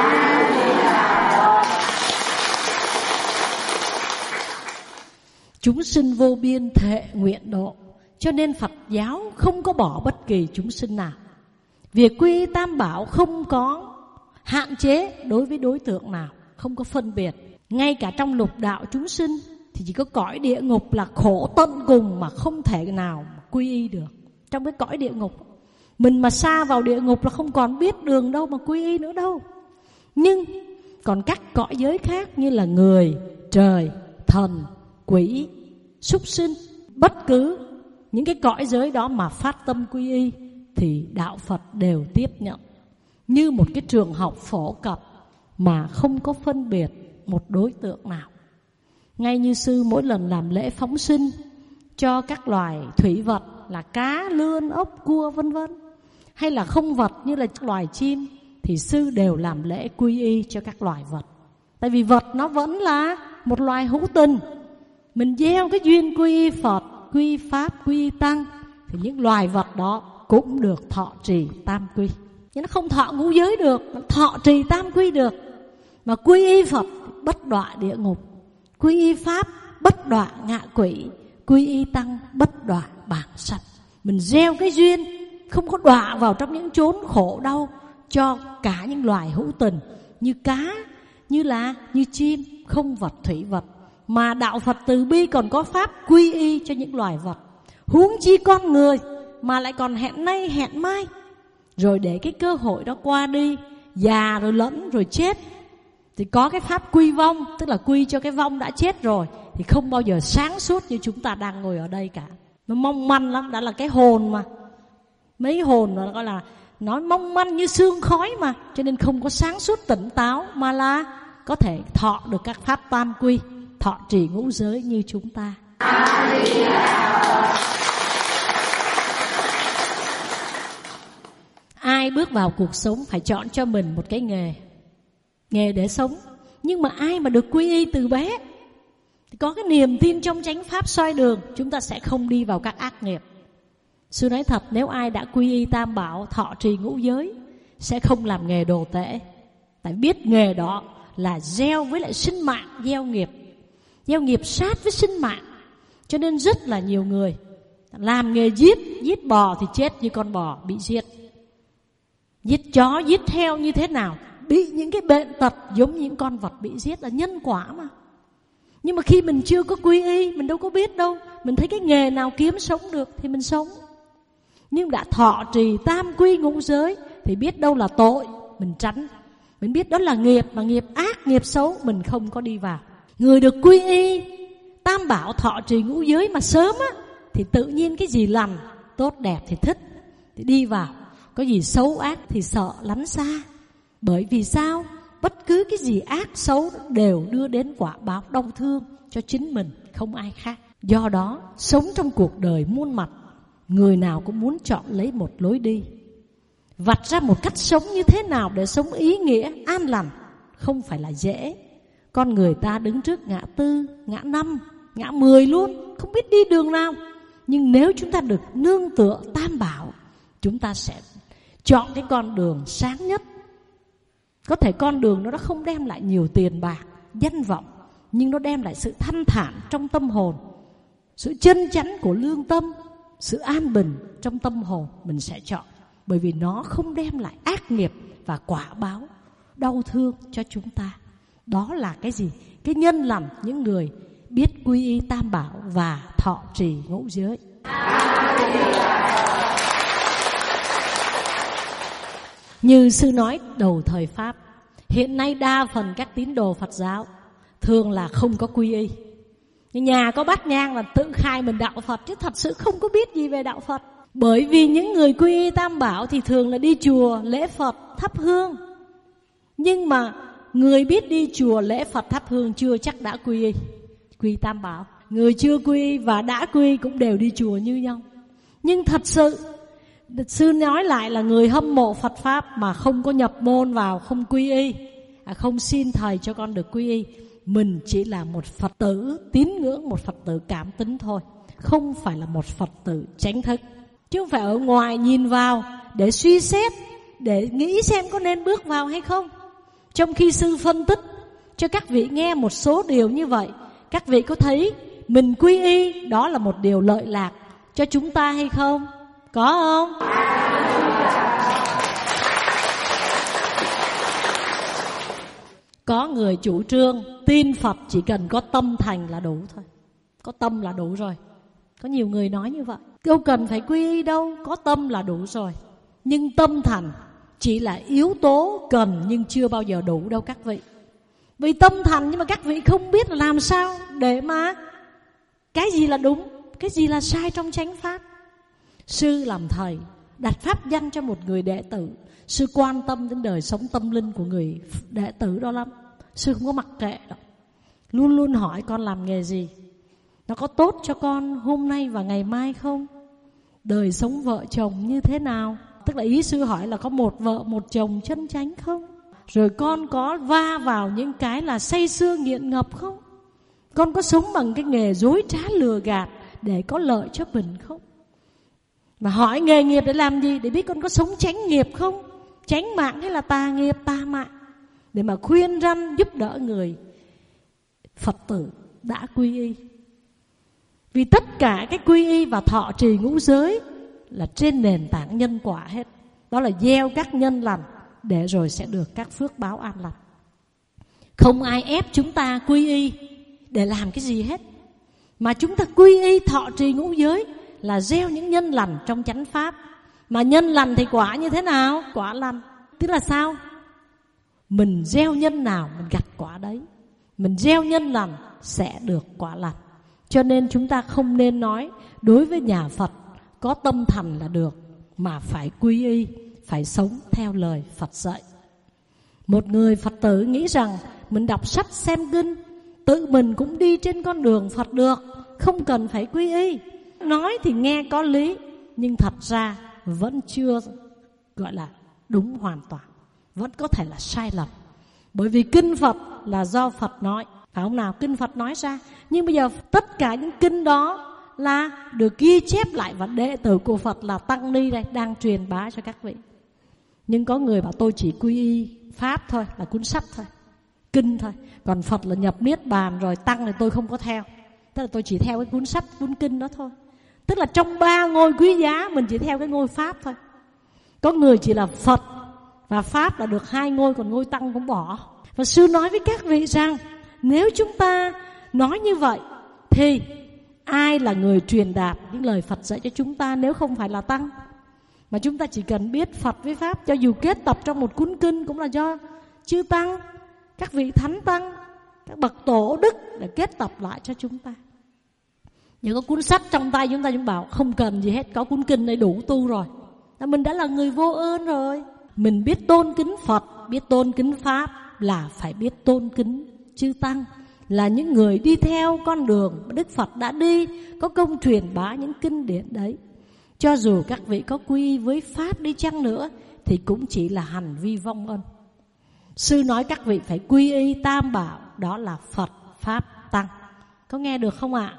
Chúng sinh vô biên thệ nguyện độ, cho nên Phật giáo không có bỏ bất kỳ chúng sinh nào. Việc quy y Tam Bảo không có hạn chế đối với đối tượng nào, không có phân biệt. Ngay cả trong lục đạo chúng sinh thì chỉ có cõi địa ngục là khổ tận cùng mà không thể nào quy y được. Trong cái cõi địa ngục, mình mà sa vào địa ngục là không còn biết đường đâu mà quy y nữa đâu. Nhưng còn các cõi giới khác như là người, trời, thần, quỷ, súc sinh, bất cứ những cái cõi giới đó mà phát tâm quy y thì đạo Phật đều tiếp nhận như một cái trường học phổ cập mà không có phân biệt một đối tượng nào. Ngay như sư mỗi lần làm lễ phóng sinh cho các loài thủy vật là cá, lươn, ốc, cua vân vân, hay là không vật như là loài chim, thì sư đều làm lễ quy y cho các loài vật. Tại vì vật nó vẫn là một loài hữu tình. Mình gieo cái duyên quy y Phật, quy y Pháp, quy y Tăng, thì những loài vật đó cũng được thọ trì tam quy. Nhưng nó không thọ ngũ giới được, nó thọ trì tam quy được. Mà quy y Phật bất đọa địa ngục, quy y Pháp bất đọa ngạ quỷ, quy y Tăng bất đọa bảng sanh. Mình gieo cái duyên không có đọa vào trong những chốn khổ đau cho cả những loài hữu tình, như cá, như lá, như chim, không vật thủy vật. Mà đạo Phật từ bi còn có pháp quy y cho những loài vật, huống chi con người mà lại còn hẹn nay hẹn mai. Rồi để cái cơ hội đó qua đi, già rồi lẫn rồi chết, thì có cái pháp quy vong, tức là quy cho cái vong đã chết rồi, thì không bao giờ sáng suốt như chúng ta đang ngồi ở đây cả. Nó mong manh lắm, đã là cái hồn mà. Mấy hồn nó gọi là nó mong manh như sương khói mà, cho nên không có sáng suốt tỉnh táo, mà là có thể thọ được các pháp tam quy, thọ trì ngũ giới như chúng ta. Ai bước vào cuộc sống phải chọn cho mình một cái nghề để sống. Nhưng mà ai mà được quy y từ bé thì có cái niềm tin trong chánh pháp soi đường, chúng ta sẽ không đi vào các ác nghiệp. Sư nói thật, nếu ai đã quy y tam bảo, thọ trì ngũ giới, sẽ không làm nghề đồ tể. Tại biết nghề đó là gieo với lại sinh mạng, gieo nghiệp sát với sinh mạng. Cho nên rất là nhiều người làm nghề giết bò thì chết như con bò bị giết, giết chó, giết heo như thế nào, bị những cái bệnh tật giống như những con vật bị giết, là nhân quả mà. Nhưng mà khi mình chưa có quy y, mình đâu có biết đâu. Mình thấy cái nghề nào kiếm sống được thì mình sống. Nhưng đã thọ trì tam quy ngũ giới thì biết đâu là tội, mình tránh. Mình biết đó là nghiệp, mà nghiệp ác, nghiệp xấu, mình không có đi vào. Người được quy y tam bảo, thọ trì ngũ giới mà sớm á, thì tự nhiên cái gì lành, tốt đẹp thì thích, thì đi vào. Có gì xấu ác thì sợ lánh xa. Bởi vì sao? Bất cứ cái gì ác xấu đều đưa đến quả báo đau thương cho chính mình, không ai khác. Do đó, sống trong cuộc đời muôn mặt, người nào cũng muốn chọn lấy một lối đi, vạch ra một cách sống như thế nào để sống ý nghĩa, an lành, không phải là dễ. Con người ta đứng trước ngã tư, ngã 5, ngã 10 luôn, không biết đi đường nào. Nhưng nếu chúng ta được nương tựa tam bảo, chúng ta sẽ chọn cái con đường sáng nhất. Có thể con đường nó không đem lại nhiều tiền bạc, danh vọng, nhưng nó đem lại sự thanh thản trong tâm hồn, sự chân chánh của lương tâm, sự an bình trong tâm hồn mình sẽ chọn. Bởi vì nó không đem lại ác nghiệp và quả báo đau thương cho chúng ta. Đó là cái gì? Cái nhân lành những người biết quy y tam bảo và thọ trì ngũ giới. Như sư nói đầu thời Pháp, hiện nay đa phần các tín đồ Phật giáo thường là không có quy y. Nhà có bát nhang là tự khai mình đạo Phật, chứ thật sự không có biết gì về đạo Phật. Bởi vì những người quy y tam bảo thì thường là đi chùa lễ Phật thắp hương. Nhưng mà người biết đi chùa lễ Phật thắp hương chưa chắc đã quy y tam bảo. Người chưa quy y và đã quy y cũng đều đi chùa như nhau. Nhưng thật sự sư nói lại là người hâm mộ Phật Pháp mà không có nhập môn vào, không quy y, không xin thầy cho con được quy y. Mình chỉ là một Phật tử tín ngưỡng, một Phật tử cảm tính thôi, không phải là một Phật tử chánh thức. Chứ không phải ở ngoài nhìn vào để suy xét, để nghĩ xem có nên bước vào hay không. Trong khi sư phân tích cho các vị nghe một số điều như vậy, các vị có thấy mình quy y đó là một điều lợi lạc cho chúng ta hay không? Có không? Có người chủ trương tin Phật chỉ cần có tâm thành là đủ thôi. Có tâm là đủ rồi. Có nhiều người nói như vậy. Đâu cần phải quy y đâu, có tâm là đủ rồi. Nhưng tâm thành chỉ là yếu tố cần nhưng chưa bao giờ đủ đâu các vị. Vì tâm thành nhưng mà các vị không biết là làm sao để mà cái gì là đúng, cái gì là sai trong chánh pháp. Sư làm thầy đặt pháp danh cho một người đệ tử, sư quan tâm đến đời sống tâm linh của người đệ tử đó lắm. Sư không có mặc kệ đâu, luôn luôn hỏi con làm nghề gì, nó có tốt cho con hôm nay và ngày mai không, đời sống vợ chồng như thế nào. Tức là ý sư hỏi là có một vợ một chồng chân chánh không, rồi con có va vào những cái là say sưa nghiện ngập không, Con có sống bằng cái nghề dối trá lừa gạt để có lợi cho mình không? Mà hỏi nghề nghiệp để làm gì? Để biết con có sống chánh nghiệp không? Chánh mạng hay là tà nghiệp, tà mạng? Để mà khuyên răn giúp đỡ người Phật tử đã quy y. Vì tất cả cái quy y và thọ trì ngũ giới là trên nền tảng nhân quả hết. Đó là gieo các nhân lành để rồi sẽ được các phước báo an lành. Không ai ép chúng ta quy y để làm cái gì hết, mà chúng ta quy y thọ trì ngũ giới là gieo những nhân lành trong chánh pháp. Mà nhân lành thì quả như thế nào? Quả lành. Tức là sao? Mình gieo nhân nào mình gặt quả đấy. Mình gieo nhân lành sẽ được quả lành. Cho nên chúng ta không nên nói đối với nhà Phật có tâm thành là được, mà phải quy y, phải sống theo lời Phật dạy. Một người Phật tử nghĩ rằng mình đọc sách xem kinh, tự mình cũng đi trên con đường Phật được, không cần phải quy y. Nói thì nghe có lý, nhưng thật ra vẫn chưa gọi là đúng hoàn toàn, vẫn có thể là sai lầm. Bởi vì kinh Phật là do Phật nói, phải không nào? Kinh Phật nói ra. Nhưng bây giờ tất cả những kinh đó là được ghi chép lại, và đệ tử của Phật là Tăng Ni đây đang truyền bá cho các vị. Nhưng có người bảo tôi chỉ quy y Pháp thôi, là cuốn sách thôi, kinh thôi. Còn Phật là nhập Niết Bàn rồi, Tăng thì tôi không có theo. Tức là tôi chỉ theo cái cuốn sách, cuốn kinh đó thôi. Tức là trong 3 ngôi quý giá mình chỉ theo cái ngôi Pháp thôi. Có người chỉ là Phật và Pháp là được 2 ngôi, còn ngôi Tăng cũng bỏ. Và sư nói với các vị rằng nếu chúng ta nói như vậy thì ai là người truyền đạt những lời Phật dạy cho chúng ta nếu không phải là Tăng? Mà chúng ta chỉ cần biết Phật với Pháp, cho dù kết tập trong một cuốn kinh cũng là do chư Tăng, các vị Thánh Tăng, các bậc tổ đức để kết tập lại cho chúng ta. Nhưng có cuốn sách trong tay chúng ta cũng bảo không cần gì hết, có cuốn kinh này đủ tu rồi. Mình đã là người vô ơn rồi. Mình biết tôn kính Phật, biết tôn kính Pháp là phải biết tôn kính chư Tăng, là những người đi theo con đường Đức Phật đã đi, có công truyền bá những kinh điển đấy. Cho dù các vị có quy với Pháp đi chăng nữa thì cũng chỉ là hành vi vong ân. Sư nói các vị phải quy y Tam Bảo, đó là Phật, Pháp, Tăng. Có nghe được không ạ?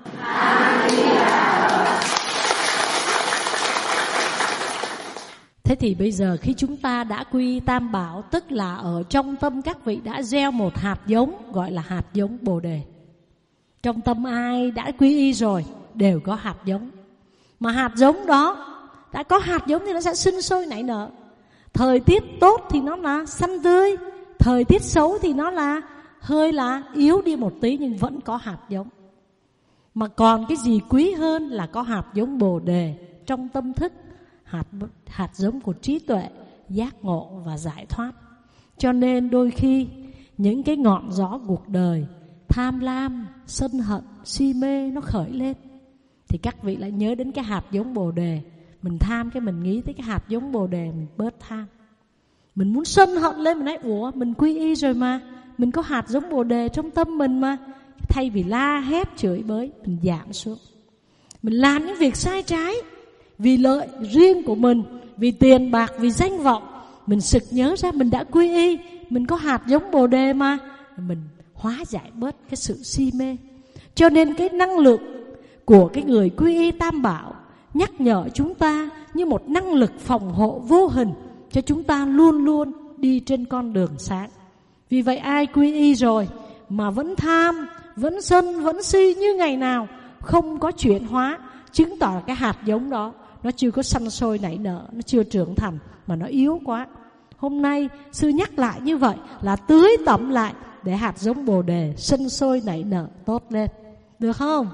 Thế thì bây giờ khi chúng ta đã quy Tam Bảo, tức là ở trong tâm các vị đã gieo một hạt giống, gọi là hạt giống Bồ Đề. Trong tâm ai đã quy y rồi đều có hạt giống. Mà hạt giống đó, đã có hạt giống thì nó sẽ sinh sôi nảy nở. Thời tiết tốt thì nó là xanh tươi, thời tiết xấu thì nó là hơi là yếu đi một tí, nhưng vẫn có hạt giống. Mà còn cái gì quý hơn là có hạt giống Bồ Đề trong tâm thức, hạt giống của trí tuệ, giác ngộ và giải thoát. Cho nên đôi khi những cái ngọn gió cuộc đời, tham lam, sân hận, si mê nó khởi lên, thì các vị lại nhớ đến cái hạt giống Bồ Đề. Mình tham cái mình nghĩ tới cái hạt giống Bồ Đề, mình bớt tham. Mình muốn sân hận lên, mình nói ủa mình quy y rồi mà, mình có hạt giống Bồ Đề trong tâm mình mà. Thay vì la hét chửi bới, mình giảm xuống. Mình làm những việc sai trái vì lợi riêng của mình, vì tiền bạc, vì danh vọng. Mình sực nhớ ra mình đã quy y, mình có hạt giống Bồ Đề mà, mình hóa giải bớt cái sự si mê. Cho nên cái năng lượng của cái người quy y Tam Bảo nhắc nhở chúng ta như một năng lực phòng hộ vô hình cho chúng ta luôn luôn đi trên con đường sáng. Vì vậy ai quy y rồi mà vẫn tham, vẫn sân, vẫn si như ngày nào, không có chuyển hóa, chứng tỏ cái hạt giống đó nó chưa có sanh sôi nảy nở, nó chưa trưởng thành mà nó yếu quá. Hôm nay sư nhắc lại như vậy là tưới tẩm lại để hạt giống Bồ Đề sinh sôi nảy nở tốt lên. Được không?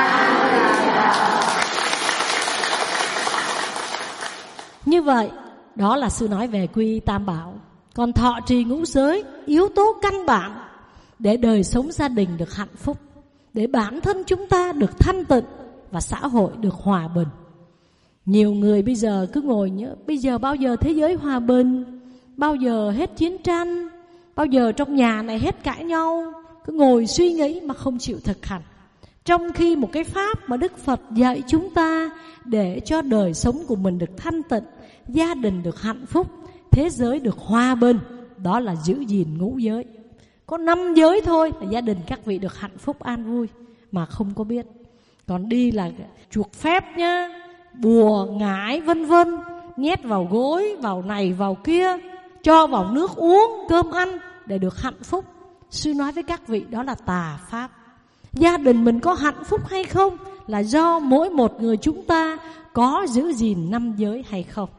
Như vậy, đó là sư nói về quy Tam Bảo. Còn thọ trì ngũ giới, yếu tố căn bản để đời sống gia đình được hạnh phúc, để bản thân chúng ta được thanh tịnh và xã hội được hòa bình. Nhiều người bây giờ cứ ngồi nhớ bây giờ bao giờ thế giới hòa bình, bao giờ hết chiến tranh, bao giờ trong nhà này hết cãi nhau, cứ ngồi suy nghĩ mà không chịu thực hành. Trong khi một cái pháp mà Đức Phật dạy chúng ta để cho đời sống của mình được thanh tịnh, gia đình được hạnh phúc, thế giới được hòa bình, đó là giữ gìn ngũ giới. Có 5 giới thôi là gia đình các vị được hạnh phúc an vui mà không có biết. Còn đi là chuộc phép nhá, bùa, ngải vân vân, nhét vào gối, vào này vào kia, cho vào nước uống, cơm ăn để được hạnh phúc. Sư nói với các vị đó là tà pháp. Gia đình mình có hạnh phúc hay không là do mỗi một người chúng ta có giữ gìn 5 giới hay không.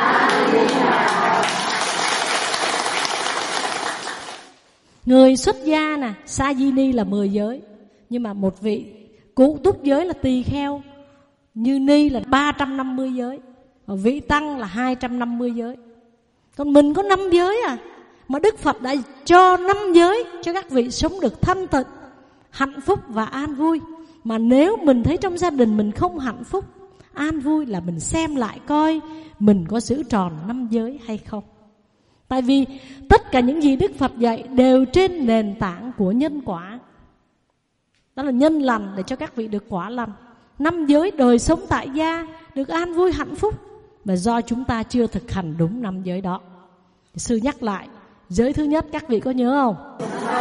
Người xuất gia nè, sa di ni là 10 giới. Nhưng mà một vị cụ túc giới là tỳ kheo như ni là 350 giới, và vị tăng là 250 giới. Còn mình có 5 giới à. Mà Đức Phật đã cho 5 giới cho các vị sống được thanh tịnh, hạnh phúc và an vui. Mà nếu mình thấy trong gia đình mình không hạnh phúc, an vui là mình xem lại coi mình có giữ tròn 5 giới hay không. Tại vì tất cả những gì Đức Phật dạy đều trên nền tảng của nhân quả. Đó là nhân lành để cho các vị được quả lành. 5 giới đời sống tại gia được an vui hạnh phúc, mà do chúng ta chưa thực hành đúng 5 giới đó. Sư nhắc lại, giới thứ nhất các vị có nhớ không?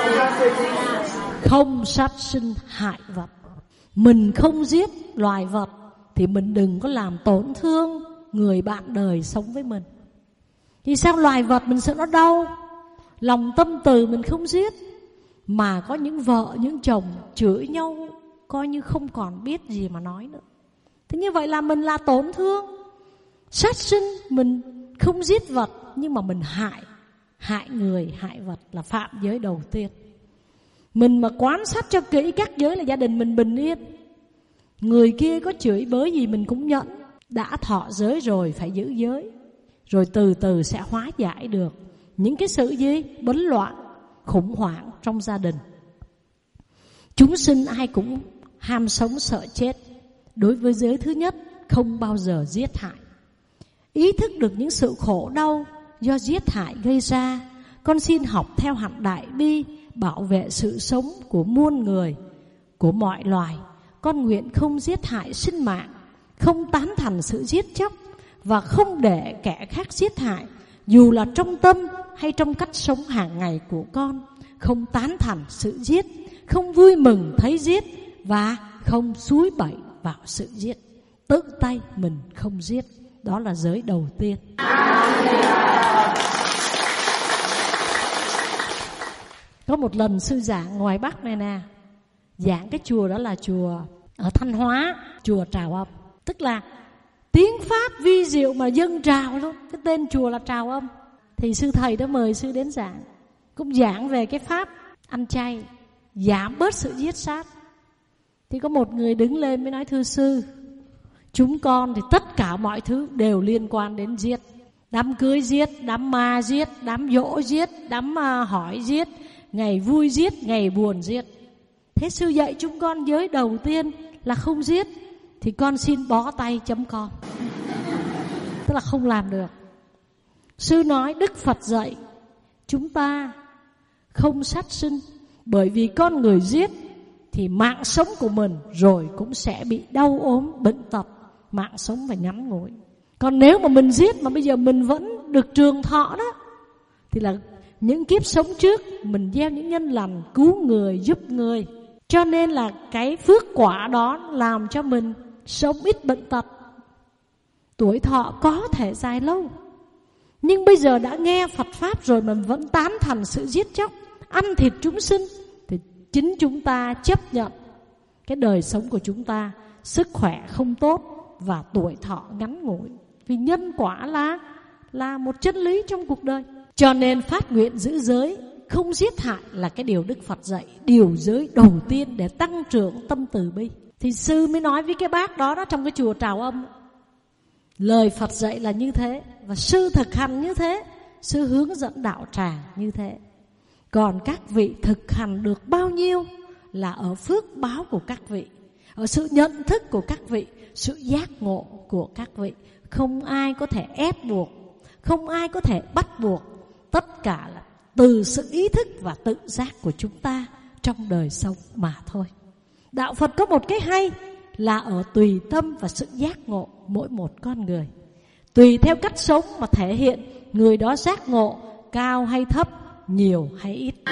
Không sát sinh hại vật. Mình không giết loài vật thì mình đừng có làm tổn thương người bạn đời sống với mình. Thì sao loài vật mình sợ nó đau, lòng tâm từ mình không giết. Mà có những vợ, những chồng chửi nhau coi như không còn biết gì mà nói nữa. Thế như vậy là mình là tổn thương. Sát sinh mình không giết vật, nhưng mà mình hại người, hại vật là phạm giới đầu tiên. Mình mà quan sát cho kỹ các giới là gia đình mình bình yên. Người kia có chửi bới gì mình cũng nhận. Đã thọ giới rồi phải giữ giới, rồi từ từ sẽ hóa giải được những cái sự gì bấn loạn, khủng hoảng trong gia đình. Chúng sinh ai cũng ham sống sợ chết. Đối với giới thứ nhất, không bao giờ giết hại. Ý thức được những sự khổ đau do giết hại gây ra, con xin học theo hạnh đại bi, bảo vệ sự sống của muôn người, của mọi loài. Con nguyện không giết hại sinh mạng, không tán thành sự giết chóc, và không để kẻ khác giết hại, dù là trong tâm hay trong cách sống hàng ngày của con. Không tán thành sự giết, không vui mừng thấy giết, và không xúi bẩy vào sự giết. Tự tay mình không giết. Đó là giới đầu tiên. Có một lần sư giảng ngoài Bắc này nè, giảng cái chùa đó là chùa ở Thanh Hóa, chùa Trào Âm. Tức là tiếng Pháp vi diệu mà dâng trào luôn. Cái tên chùa là Trào Âm. Thì sư thầy đã mời sư đến giảng, cũng giảng về cái pháp ăn chay, giảm bớt sự giết sát. Thì có một người đứng lên mới nói: thưa sư, chúng con thì tất cả mọi thứ đều liên quan đến giết. Đám cưới giết, đám ma giết, đám dỗ giết, đám hỏi giết, ngày vui giết, ngày buồn giết. Thế sư dạy chúng con giới đầu tiên là không giết, thì con xin bó tay chấm con. Tức là không làm được. Sư nói Đức Phật dạy chúng ta không sát sinh, bởi vì con người giết thì mạng sống của mình rồi cũng sẽ bị đau ốm, bệnh tật, mạng sống phải ngắn ngủi. Còn nếu mà mình giết mà bây giờ mình vẫn được trường thọ đó, thì là những kiếp sống trước mình gieo những nhân lành, cứu người, giúp người. Cho nên là cái phước quả đó làm cho mình sống ít bệnh tật, tuổi thọ có thể dài lâu. Nhưng bây giờ đã nghe Phật Pháp rồi mà vẫn tán thành sự giết chóc, ăn thịt chúng sinh, thì chính chúng ta chấp nhận cái đời sống của chúng ta sức khỏe không tốt và tuổi thọ ngắn ngủi. Vì nhân quả là một chân lý trong cuộc đời. Cho nên phát nguyện giữ giới, không giết hại là cái điều Đức Phật dạy, điều giới đầu tiên để tăng trưởng tâm từ bi. Thì sư mới nói với cái bác đó trong cái chùa Trào Âm, lời Phật dạy là như thế, và sư thực hành như thế, sư hướng dẫn đạo tràng như thế. Còn các vị thực hành được bao nhiêu là ở phước báo của các vị, ở sự nhận thức của các vị, sự giác ngộ của các vị. Không ai có thể ép buộc, không ai có thể bắt buộc. Tất cả là từ sự ý thức và tự giác của chúng ta trong đời sống mà thôi. Đạo Phật có một cái hay là ở tùy tâm và sự giác ngộ mỗi một con người. Tùy theo cách sống mà thể hiện người đó giác ngộ cao hay thấp, nhiều hay ít.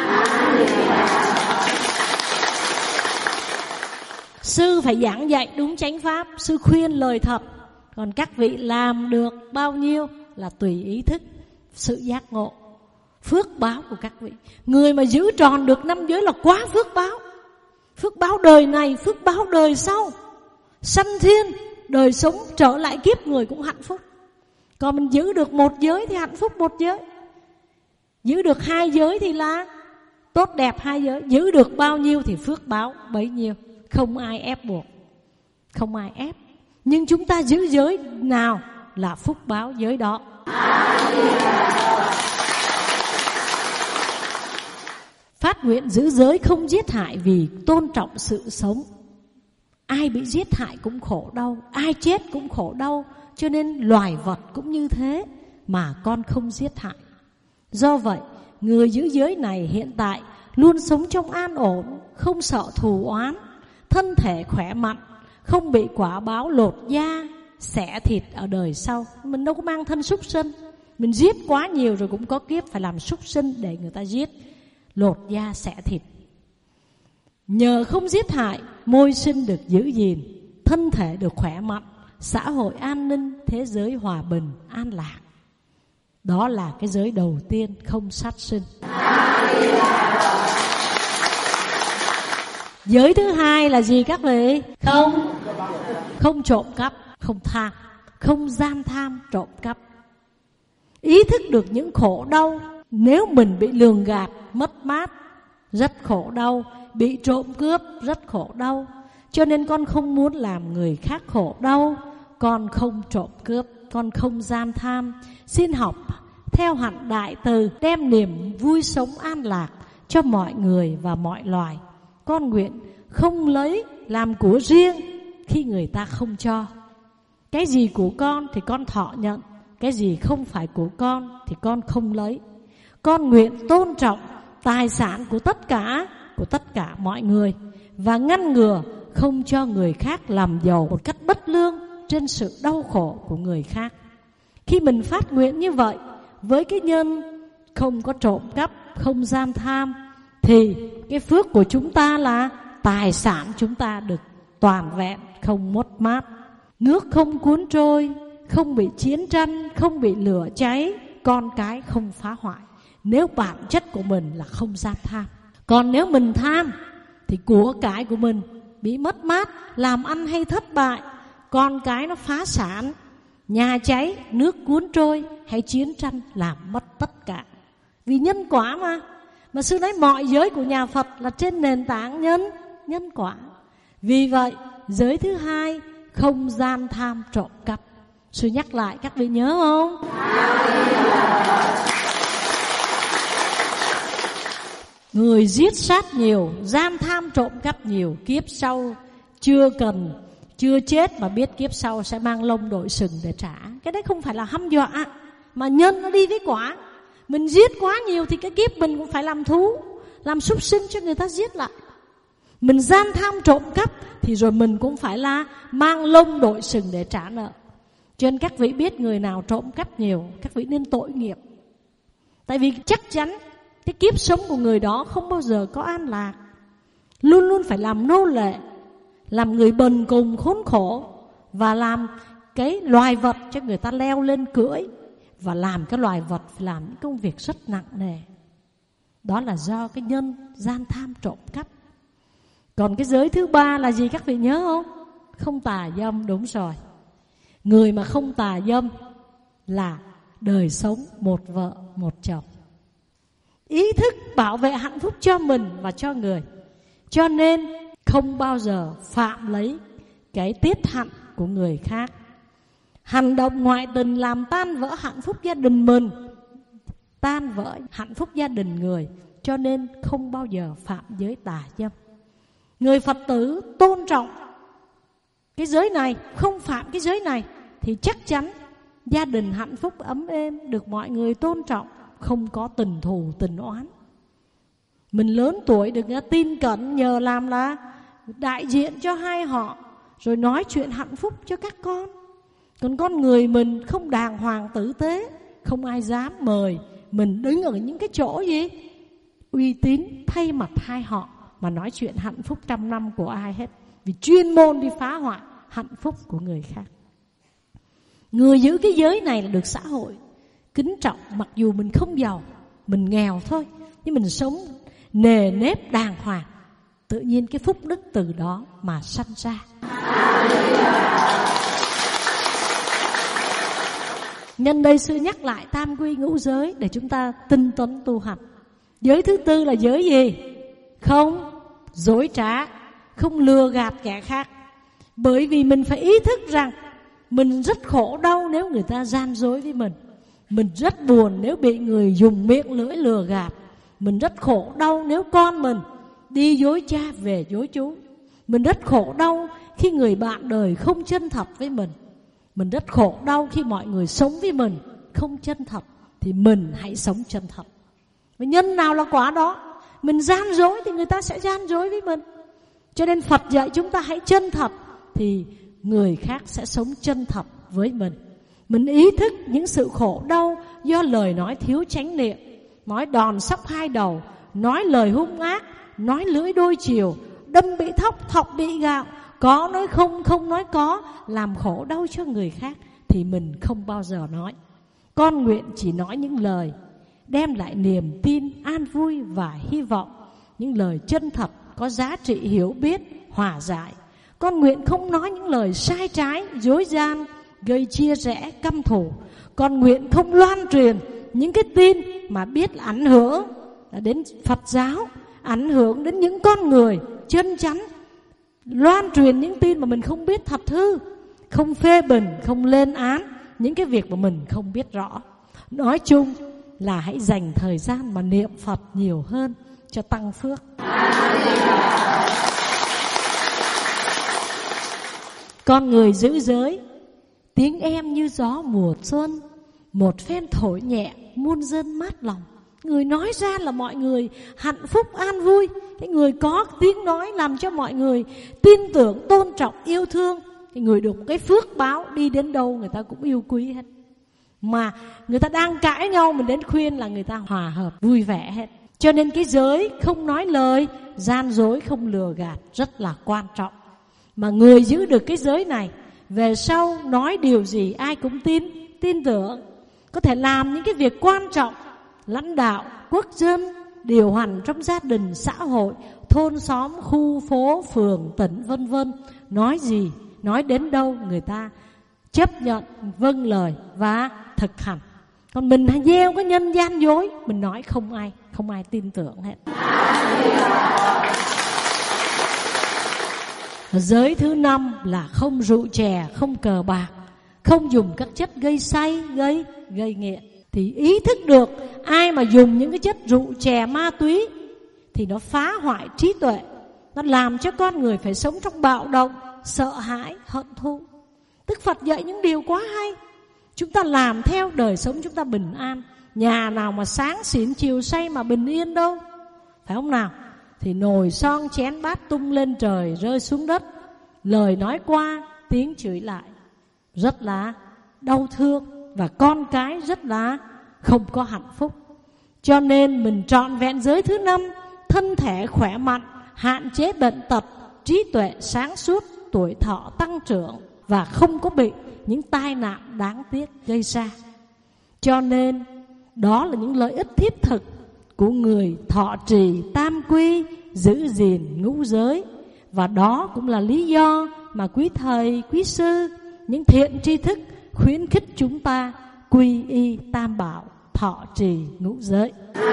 Sư phải giảng dạy đúng chánh pháp, sư khuyên lời thật. Còn các vị làm được bao nhiêu là tùy ý thức, sự giác ngộ, phước báo của các vị. Người mà giữ tròn được 5 giới là quá phước báo. Phước báo đời này, phước báo đời sau. Sanh thiên, đời sống trở lại kiếp người cũng hạnh phúc. Còn mình giữ được 1 giới thì hạnh phúc 1 giới. Giữ được 2 giới thì là tốt đẹp 2 giới. Giữ được bao nhiêu thì phước báo bấy nhiêu. Không ai ép buộc, không ai ép. Nhưng chúng ta giữ giới nào là phúc báo giới đó. Phát nguyện giữ giới không giết hại vì tôn trọng sự sống. Ai bị giết hại cũng khổ đau, ai chết cũng khổ đau. Cho nên loài vật cũng như thế mà con không giết hại. Do vậy, người giữ giới này hiện tại luôn sống trong an ổn, không sợ thù oán, thân thể khỏe mạnh, không bị quả báo lột da, xẻ thịt ở đời sau. Mình đâu có mang thân súc sinh. Mình giết quá nhiều rồi cũng có kiếp phải làm súc sinh để người ta giết, lột da xẻ thịt. Nhờ không giết hại, môi sinh được giữ gìn, thân thể được khỏe mạnh, xã hội an ninh, thế giới hòa bình, an lạc. Đó là cái giới đầu tiên, không sát sinh. Giới thứ hai là gì các vị? Không trộm cắp, không tham, không gian tham trộm cắp. Ý thức được những khổ đau nếu mình bị lường gạt, mất mát, rất khổ đau. Bị trộm cướp, rất khổ đau. Cho nên con không muốn làm người khác khổ đau. Con không trộm cướp, con không gian tham. Xin học theo hạnh đại từ, đem niềm vui sống an lạc cho mọi người và mọi loài. Con nguyện không lấy làm của riêng khi người ta không cho. Cái gì của con thì con thọ nhận, cái gì không phải của con thì con không lấy. Con nguyện tôn trọng tài sản của tất cả mọi người và ngăn ngừa không cho người khác làm giàu một cách bất lương trên sự đau khổ của người khác. Khi mình phát nguyện như vậy với cái nhân không có trộm cắp, không gian tham, thì cái phước của chúng ta là tài sản chúng ta được toàn vẹn, không mất mát. Nước không cuốn trôi, không bị chiến tranh, không bị lửa cháy, con cái không phá hoại. Nếu bản chất của mình là không gian tham. Còn nếu mình tham thì của cải của mình bị mất mát, làm ăn hay thất bại, con cái nó phá sản, nhà cháy, nước cuốn trôi hay chiến tranh làm mất tất cả. Vì nhân quả mà. Mà sư nói mọi giới của nhà Phật là trên nền tảng nhân quả. Vì vậy, giới thứ hai không gian tham trộm cắp. Sư nhắc lại các vị nhớ không? Người giết sát nhiều, gian tham trộm cắp nhiều, kiếp sau chưa chết mà biết kiếp sau sẽ mang lông đội sừng để trả. Cái đấy không phải là hăm dọa, mà nhân nó đi với quả. Mình giết quá nhiều thì cái kiếp mình cũng phải làm thú, làm súc sinh cho người ta giết lại. Mình gian tham trộm cắp thì rồi mình cũng phải là mang lông đội sừng để trả nợ. Cho nên các vị biết người nào trộm cắp nhiều, các vị nên tội nghiệp. Tại vì chắc chắn cái kiếp sống của người đó không bao giờ có an lạc. Luôn luôn phải làm nô lệ, làm người bần cùng khốn khổ, và làm cái loài vật cho người ta leo lên cưỡi, và làm cái loài vật phải làm những công việc rất nặng nề. Đó là do cái nhân gian tham trộm cắp. Còn cái giới thứ ba là gì các vị nhớ không? Không tà dâm, đúng rồi. Người mà không tà dâm là đời sống một vợ một chồng. Ý thức bảo vệ hạnh phúc cho mình và cho người. Cho nên không bao giờ phạm lấy cái tiết hạnh của người khác. Hành động ngoại tình làm tan vỡ hạnh phúc gia đình mình, tan vỡ hạnh phúc gia đình người. Cho nên không bao giờ phạm giới tà dâm. Người Phật tử tôn trọng cái giới này, không phạm cái giới này, thì chắc chắn gia đình hạnh phúc ấm êm, được mọi người tôn trọng, không có tình thù tình oán. Mình lớn tuổi được tin cẩn nhờ làm là đại diện cho hai họ, rồi nói chuyện hạnh phúc cho các con. Còn con người mình không đàng hoàng tử tế, không ai dám mời mình đứng ở những cái chỗ gì? uy tín thay mặt hai họ mà nói chuyện hạnh phúc 100 năm của ai hết, vì chuyên môn đi phá hoại hạnh phúc của người khác. Người giữ cái giới này là được xã hội kính trọng, mặc dù mình không giàu, mình nghèo thôi, nhưng mình sống nề nếp đàng hoàng, tự nhiên cái phúc đức từ đó mà sanh ra. Nhân đây sư nhắc lại tam quy ngũ giới để chúng ta tinh tấn tu hành. Giới thứ tư là giới gì? Không dối trá, không lừa gạt kẻ khác. Bởi vì mình phải ý thức rằng mình rất khổ đau nếu người ta gian dối với mình. Mình rất buồn nếu bị người dùng miệng lưỡi lừa gạt. Mình rất khổ đau nếu con mình đi dối cha về dối chú. Mình rất khổ đau khi người bạn đời không chân thật với mình. Mình rất khổ đau khi mọi người sống với mình không chân thật. Thì mình hãy sống chân thật. Và nhân nào là quả đó. Mình gian dối thì người ta sẽ gian dối với mình. Cho nên Phật dạy chúng ta hãy chân thật, thì người khác sẽ sống chân thật với mình. Mình ý thức những sự khổ đau do lời nói thiếu chánh niệm, nói đòn sóc hai đầu, nói lời hung ác, nói lưỡi đôi chiều, đâm bị thóc, thọc bị gạo, có nói không, không nói có, làm khổ đau cho người khác, thì mình không bao giờ nói. Con nguyện chỉ nói những lời đem lại niềm tin, an vui và hy vọng, những lời chân thật, có giá trị hiểu biết, hòa giải. Con nguyện không nói những lời sai trái, dối gian, gây chia rẽ, căm thù. Con nguyện không loan truyền những cái tin mà biết là ảnh hưởng đến Phật giáo, ảnh hưởng đến những con người chân chánh. Loan truyền những tin mà mình không biết thật hư, không phê bình, không lên án những cái việc mà mình không biết rõ. Nói chung là hãy dành thời gian mà niệm Phật nhiều hơn cho tăng phước. Con người giữ giới, tiếng em như gió mùa xuân, một phen thổi nhẹ muôn dân mát lòng. Người nói ra là mọi người hạnh phúc an vui. Cái người có tiếng nói làm cho mọi người tin tưởng, tôn trọng, yêu thương. Cái người được cái phước báo, đi đến đâu người ta cũng yêu quý hết. Mà người ta đang cãi nhau, mình đến khuyên là người ta hòa hợp, vui vẻ hết. Cho nên cái giới không nói lời gian dối, không lừa gạt rất là quan trọng. Mà người giữ được cái giới này, về sau nói điều gì ai cũng tin tưởng. Có thể làm những cái việc quan trọng, lãnh đạo, quốc dân, điều hành trong gia đình, xã hội, thôn xóm, khu phố, phường, tỉnh, vân vân. Nói gì, nói đến đâu người ta chấp nhận, vâng lời và thực hành. Còn mình gieo cái nhân gian dối, mình nói không ai tin tưởng hết. Giới thứ 5 là không rượu chè, không cờ bạc, không dùng các chất gây say, gây nghiện. Thì ý thức được ai mà dùng những cái chất rượu chè, ma túy thì nó phá hoại trí tuệ, nó làm cho con người phải sống trong bạo động, sợ hãi, hận thù. Đức Phật dạy những điều quá hay, chúng ta làm theo, đời sống chúng ta bình an. Nhà nào mà sáng xỉn chiều say mà bình yên đâu, phải không nào? Thì nồi son chén bát tung lên trời, rơi xuống đất, lời nói qua, tiếng chửi lại, rất là đau thương. Và con cái rất là không có hạnh phúc. Cho nên mình trọn vẹn giới thứ 5, thân thể khỏe mạnh, hạn chế bệnh tật, trí tuệ sáng suốt, tuổi thọ tăng trưởng, và không có bị những tai nạn đáng tiếc gây ra. Cho nên đó là những lợi ích thiết thực của người thọ trì tam quy, giữ gìn ngũ giới. Và đó cũng là lý do mà quý thầy, quý sư, những thiện tri thức khuyến khích chúng ta quy y tam bảo, thọ trì ngũ giới.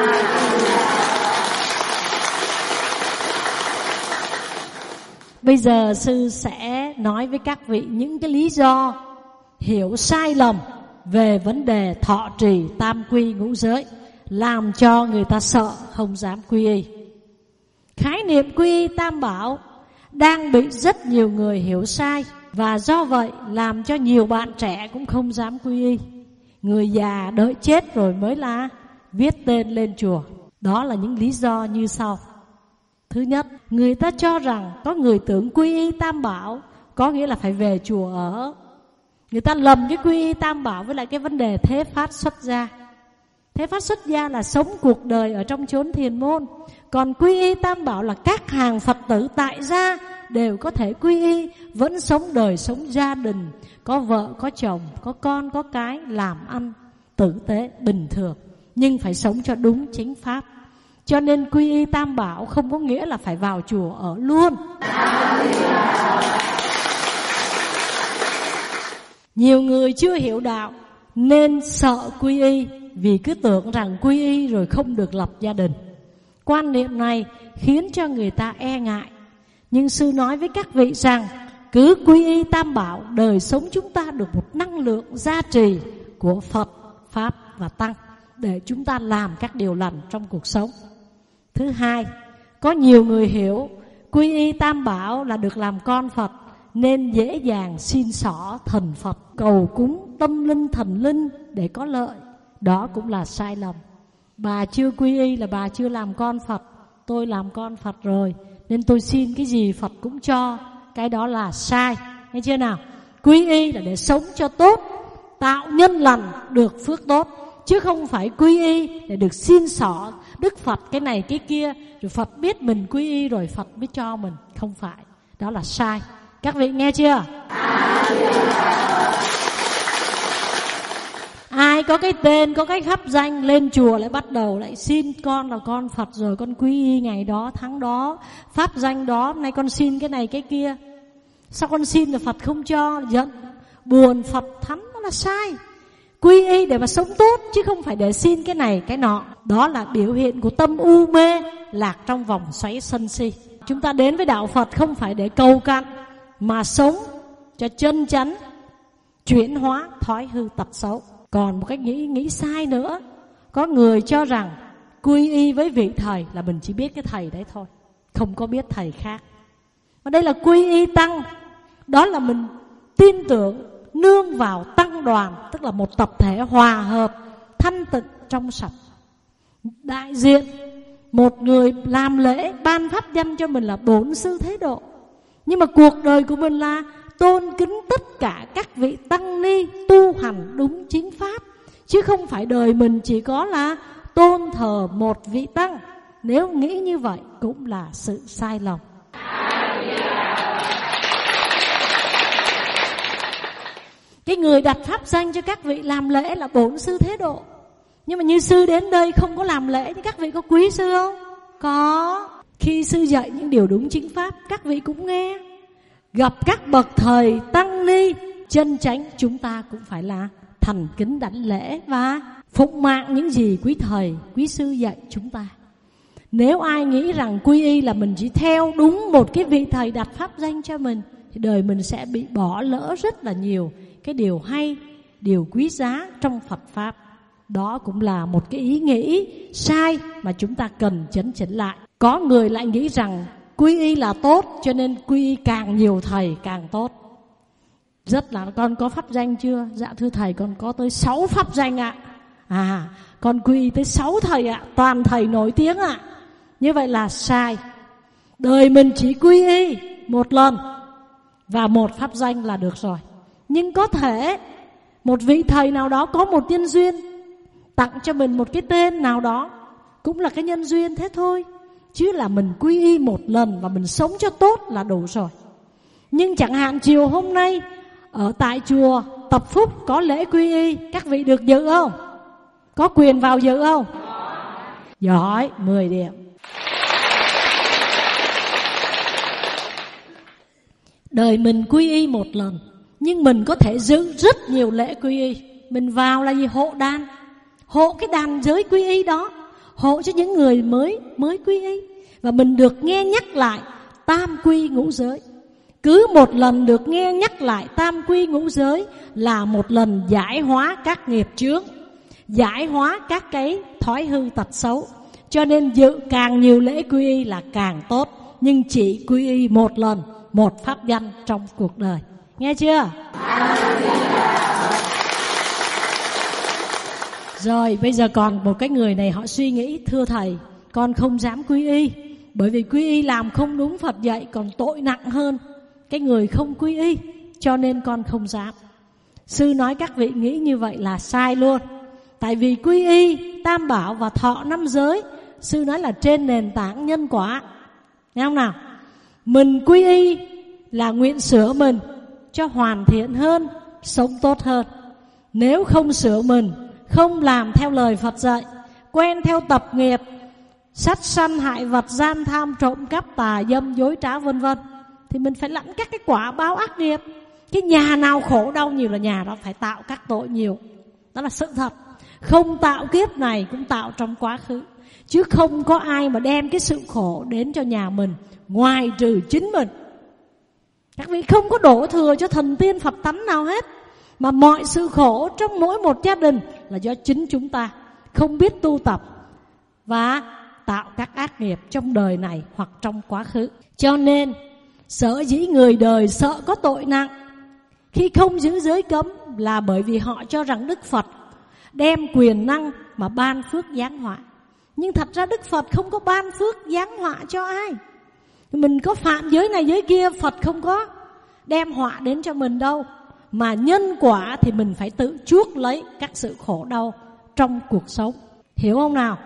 Bây giờ sư sẽ nói với các vị những cái lý do hiểu sai lầm về vấn đề thọ trì tam quy ngũ giới, làm cho người ta sợ không dám quy y. Khái niệm quy y tam bảo đang bị rất nhiều người hiểu sai, và do vậy làm cho nhiều bạn trẻ cũng không dám quy y. Người già đợi chết rồi mới là viết tên lên chùa. Đó là những lý do như sau. Thứ nhất, người ta cho rằng có người tưởng quy y tam bảo có nghĩa là phải về chùa ở. Người ta lầm cái quy y tam bảo với lại cái vấn đề thế phát xuất gia. Thế Pháp xuất gia là sống cuộc đời ở trong chốn thiền môn. Còn quy y Tam Bảo là các hàng Phật tử tại gia đều có thể quy y, vẫn sống đời sống gia đình, có vợ, có chồng, có con, có cái, làm ăn tử tế, bình thường, nhưng phải sống cho đúng chính Pháp. Cho nên quy y Tam Bảo không có nghĩa là phải vào chùa ở luôn. Nhiều người chưa hiểu đạo nên sợ quy y, vì cứ tưởng rằng quy y rồi không được lập gia đình. Quan niệm này khiến cho người ta e ngại. Nhưng sư nói với các vị rằng cứ quy y Tam Bảo, đời sống chúng ta được một năng lượng gia trì của Phật, Pháp và Tăng để chúng ta làm các điều lành trong cuộc sống. Thứ hai, có nhiều người hiểu quy y Tam Bảo là được làm con Phật nên dễ dàng xin xỏ thần Phật, cầu cúng tâm linh thần linh để có lợi. Đó cũng là sai lầm. Bà chưa quy y là bà chưa làm con Phật. Tôi làm con Phật rồi nên tôi xin cái gì Phật cũng cho. Cái đó là sai, nghe chưa nào? Quy y là để sống cho tốt, tạo nhân lành, được phước tốt, chứ không phải quy y để được xin xỏ Đức Phật cái này cái kia, rồi Phật biết mình quy y rồi Phật mới cho mình. Không phải, đó là sai. Các vị nghe chưa? Ai có cái tên, có cái khắp danh lên chùa lại bắt đầu lại xin con là con Phật rồi, con quy y ngày đó, tháng đó, pháp danh đó, hôm nay con xin cái này cái kia. Sao con xin là Phật không cho, giận, buồn, Phật thánh, đó là sai. Quy y để mà sống tốt chứ không phải để xin cái này cái nọ. Đó là biểu hiện của tâm u mê, lạc trong vòng xoáy sân si. Chúng ta đến với đạo Phật không phải để cầu cạnh, mà sống cho chân chắn, chuyển hóa thói hư tật xấu. Còn một cách nghĩ sai nữa, có người cho rằng quy y với vị thầy là mình chỉ biết cái thầy đấy thôi, không có biết thầy khác. Và đây là quy y tăng, đó là mình tin tưởng nương vào tăng đoàn, tức là một tập thể hòa hợp, thanh tịnh trong sạch. Đại diện một người làm lễ ban pháp danh cho mình là Bổn Sư Thế Độ, nhưng mà cuộc đời của mình là tôn kính tất cả các vị tăng ni tu hành đúng chính pháp, chứ không phải đời mình chỉ có là tôn thờ một vị tăng. Nếu nghĩ như vậy cũng là sự sai lầm. Cái người đặt pháp danh cho các vị làm lễ là Bổn Sư Thế Độ, nhưng mà như sư đến đây không có làm lễ thì các vị có quý sư không? Có. Khi sư dạy những điều đúng chính pháp, các vị cũng nghe. Gặp các bậc thầy tăng ni chân chánh, chúng ta cũng phải là thành kính đảnh lễ và phụng mạng những gì quý thầy, quý sư dạy chúng ta. Nếu ai nghĩ rằng quy y là mình chỉ theo đúng một cái vị thầy đặt pháp danh cho mình, thì đời mình sẽ bị bỏ lỡ rất là nhiều cái điều hay, điều quý giá trong Phật Pháp. Đó cũng là một cái ý nghĩ sai mà chúng ta cần chấn chỉnh lại. Có người lại nghĩ rằng quy y là tốt, cho nên quy y càng nhiều thầy càng tốt. Rất là, con có pháp danh chưa? Dạ thưa thầy, con có tới 6 pháp danh ạ. Con quy y tới 6 thầy ạ, toàn thầy nổi tiếng ạ. Như vậy là sai. Đời mình chỉ quy y một lần và một pháp danh là được rồi. Nhưng có thể một vị thầy nào đó có một nhân duyên tặng cho mình một cái tên nào đó, cũng là cái nhân duyên thế thôi. Chứ là mình quy y một lần và mình sống cho tốt là đủ rồi. Nhưng chẳng hạn chiều hôm nay ở tại chùa Tập Phúc có lễ quy y, các vị được dự không? Có quyền vào dự không? Giỏi, 10 điểm. Đời mình quy y một lần, nhưng mình có thể giữ rất nhiều lễ quy y. Mình vào là gì? Hộ đàn, hộ cái đàn giới quy y đó, hộ cho những người mới quy y. Và mình được nghe nhắc lại tam quy ngũ giới. Cứ một lần được nghe nhắc lại tam quy ngũ giới là một lần giải hóa các nghiệp chướng, giải hóa các cái thói hư tật xấu. Cho nên dự càng nhiều lễ quy y là càng tốt, nhưng chỉ quy y một lần, một pháp danh trong cuộc đời. Nghe chưa? Rồi bây giờ còn một cái người này họ suy nghĩ, thưa thầy, con không dám quy y, bởi vì quy y làm không đúng Phật dạy còn tội nặng hơn cái người không quy y, cho nên con không dám. Sư nói các vị nghĩ như vậy là sai luôn. Tại vì quy y tam bảo và thọ năm giới. Sư nói là trên nền tảng nhân quả. Nghe không nào? Mình quy y là nguyện sửa mình cho hoàn thiện hơn, sống tốt hơn. Nếu không sửa mình, không làm theo lời Phật dạy, quen theo tập nghiệp sát sanh hại vật, gian tham, trộm cắp, tà dâm, dối trá vân vân, thì mình phải lãnh các cái quả báo ác nghiệp. Cái nhà nào khổ đau nhiều là nhà đó phải tạo các tội nhiều. Đó là sự thật. Không tạo kiếp này cũng tạo trong quá khứ. Chứ không có ai mà đem cái sự khổ đến cho nhà mình ngoài trừ chính mình. Các vị không có đổ thừa cho thần tiên Phật tánh nào hết. Mà mọi sự khổ trong mỗi một gia đình là do chính chúng ta không biết tu tập và tạo các ác nghiệp trong đời này hoặc trong quá khứ. Cho nên sở dĩ người đời sợ có tội nặng khi không giữ giới cấm là bởi vì họ cho rằng Đức Phật đem quyền năng mà ban phước giáng họa. Nhưng thật ra Đức Phật không có ban phước giáng họa cho ai. Mình có phạm giới này giới kia, Phật không có đem họa đến cho mình đâu. Mà nhân quả thì mình phải tự chuốc lấy các sự khổ đau trong cuộc sống. Hiểu không nào?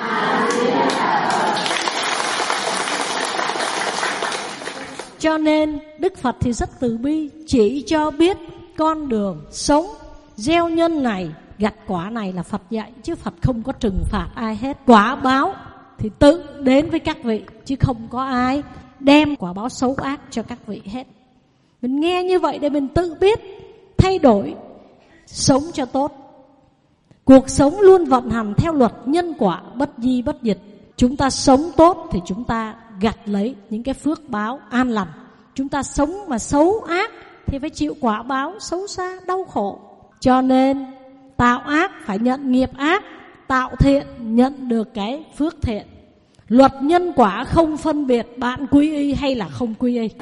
Cho nên Đức Phật thì rất từ bi, chỉ cho biết con đường sống. Gieo nhân này gặt quả này là Phật dạy, chứ Phật không có trừng phạt ai hết. Quả báo thì tự đến với các vị, chứ không có ai đem quả báo xấu ác cho các vị hết. Mình nghe như vậy để mình tự biết thay đổi, sống cho tốt. Cuộc sống luôn vận hành theo luật nhân quả bất di bất dịch. Chúng ta sống tốt thì chúng ta gặt lấy những cái phước báo an lành. Chúng ta sống mà xấu ác thì phải chịu quả báo xấu xa, đau khổ. Cho nên tạo ác phải nhận nghiệp ác, tạo thiện nhận được cái phước thiện. Luật nhân quả không phân biệt bạn quy y hay là không quy y.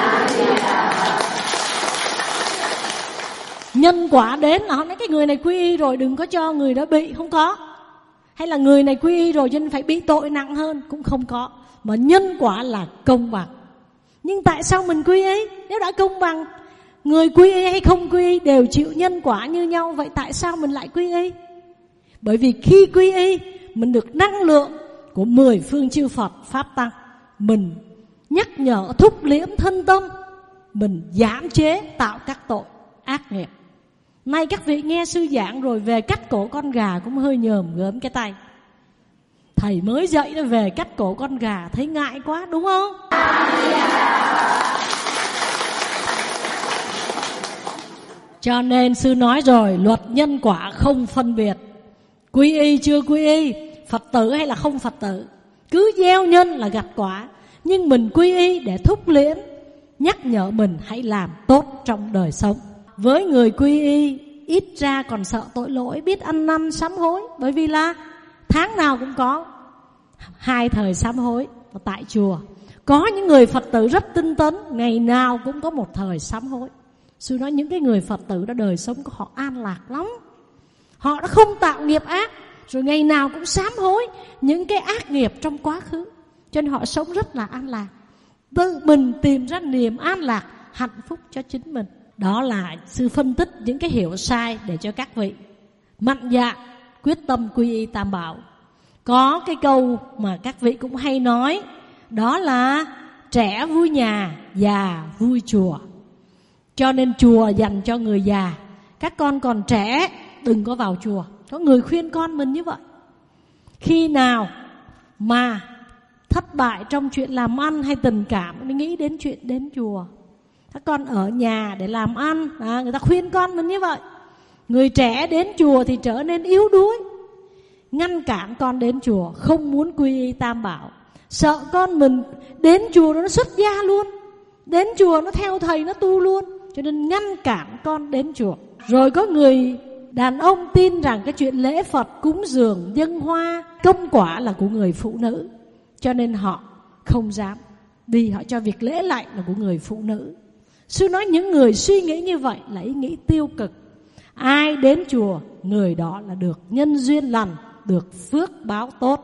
Nhân quả đến là họ nói cái người này quy y rồi đừng có cho người đó bị, không có. Hay là người này quy y rồi cho nên phải bị tội nặng hơn, cũng không có. Mà nhân quả là công bằng. Nhưng tại sao mình quy y? Nếu đã công bằng, người quy y hay không quy y đều chịu nhân quả như nhau, vậy tại sao mình lại quy y? Bởi vì khi quy y, mình được năng lượng của 10 phương chư Phật Pháp Tăng. Mình nhắc nhở thúc liễm thân tâm, mình giảm chế tạo các tội ác nghiệp. Nay các vị nghe sư giảng rồi về cắt cổ con gà cũng hơi nhờm gớm cái tay. Thầy mới dậy nó về cắt cổ con gà thấy ngại quá, đúng không? Cho nên sư nói rồi, luật nhân quả không phân biệt. Quy y chưa quy y, Phật tử hay là không Phật tử, cứ gieo nhân là gặt quả. Nhưng mình quy y để thúc liễm, nhắc nhở mình hãy làm tốt trong đời sống. Với người quy y ít ra còn sợ tội lỗi, biết ăn năn sám hối. Bởi vì là tháng nào cũng có 2 thời sám hối tại chùa. Có những người Phật tử rất tinh tấn, ngày nào cũng có một thời sám hối. Sư nói những cái người Phật tử đó đời sống của họ an lạc lắm. Họ đã không tạo nghiệp ác, rồi ngày nào cũng sám hối những cái ác nghiệp trong quá khứ, cho nên họ sống rất là an lạc. Tự mình tìm ra niềm an lạc, hạnh phúc cho chính mình. Đó là sư phân tích những cái hiểu sai để cho các vị mạnh dạn quyết tâm quy y tam bảo. Có cái câu mà các vị cũng hay nói, đó là trẻ vui nhà, già vui chùa. Cho nên chùa dành cho người già, các con còn trẻ đừng có vào chùa. Có người khuyên con mình như vậy. Khi nào mà thất bại trong chuyện làm ăn hay tình cảm, mới nghĩ đến chuyện đến chùa. Các con ở nhà để làm ăn, người ta khuyên con mình như vậy. Người trẻ đến chùa thì trở nên yếu đuối, ngăn cản con đến chùa, không muốn quy y tam bảo, sợ con mình đến chùa nó xuất gia luôn, đến chùa nó theo thầy nó tu luôn, cho nên ngăn cản con đến chùa. Rồi có người đàn ông tin rằng cái chuyện lễ Phật, cúng dường, dâng hoa, công quả là của người phụ nữ, cho nên họ không dám đi, họ cho việc lễ lạy là của người phụ nữ. Sư nói những người suy nghĩ như vậy là ý nghĩ tiêu cực. Ai đến chùa, người đó là được nhân duyên lành, được phước báo tốt.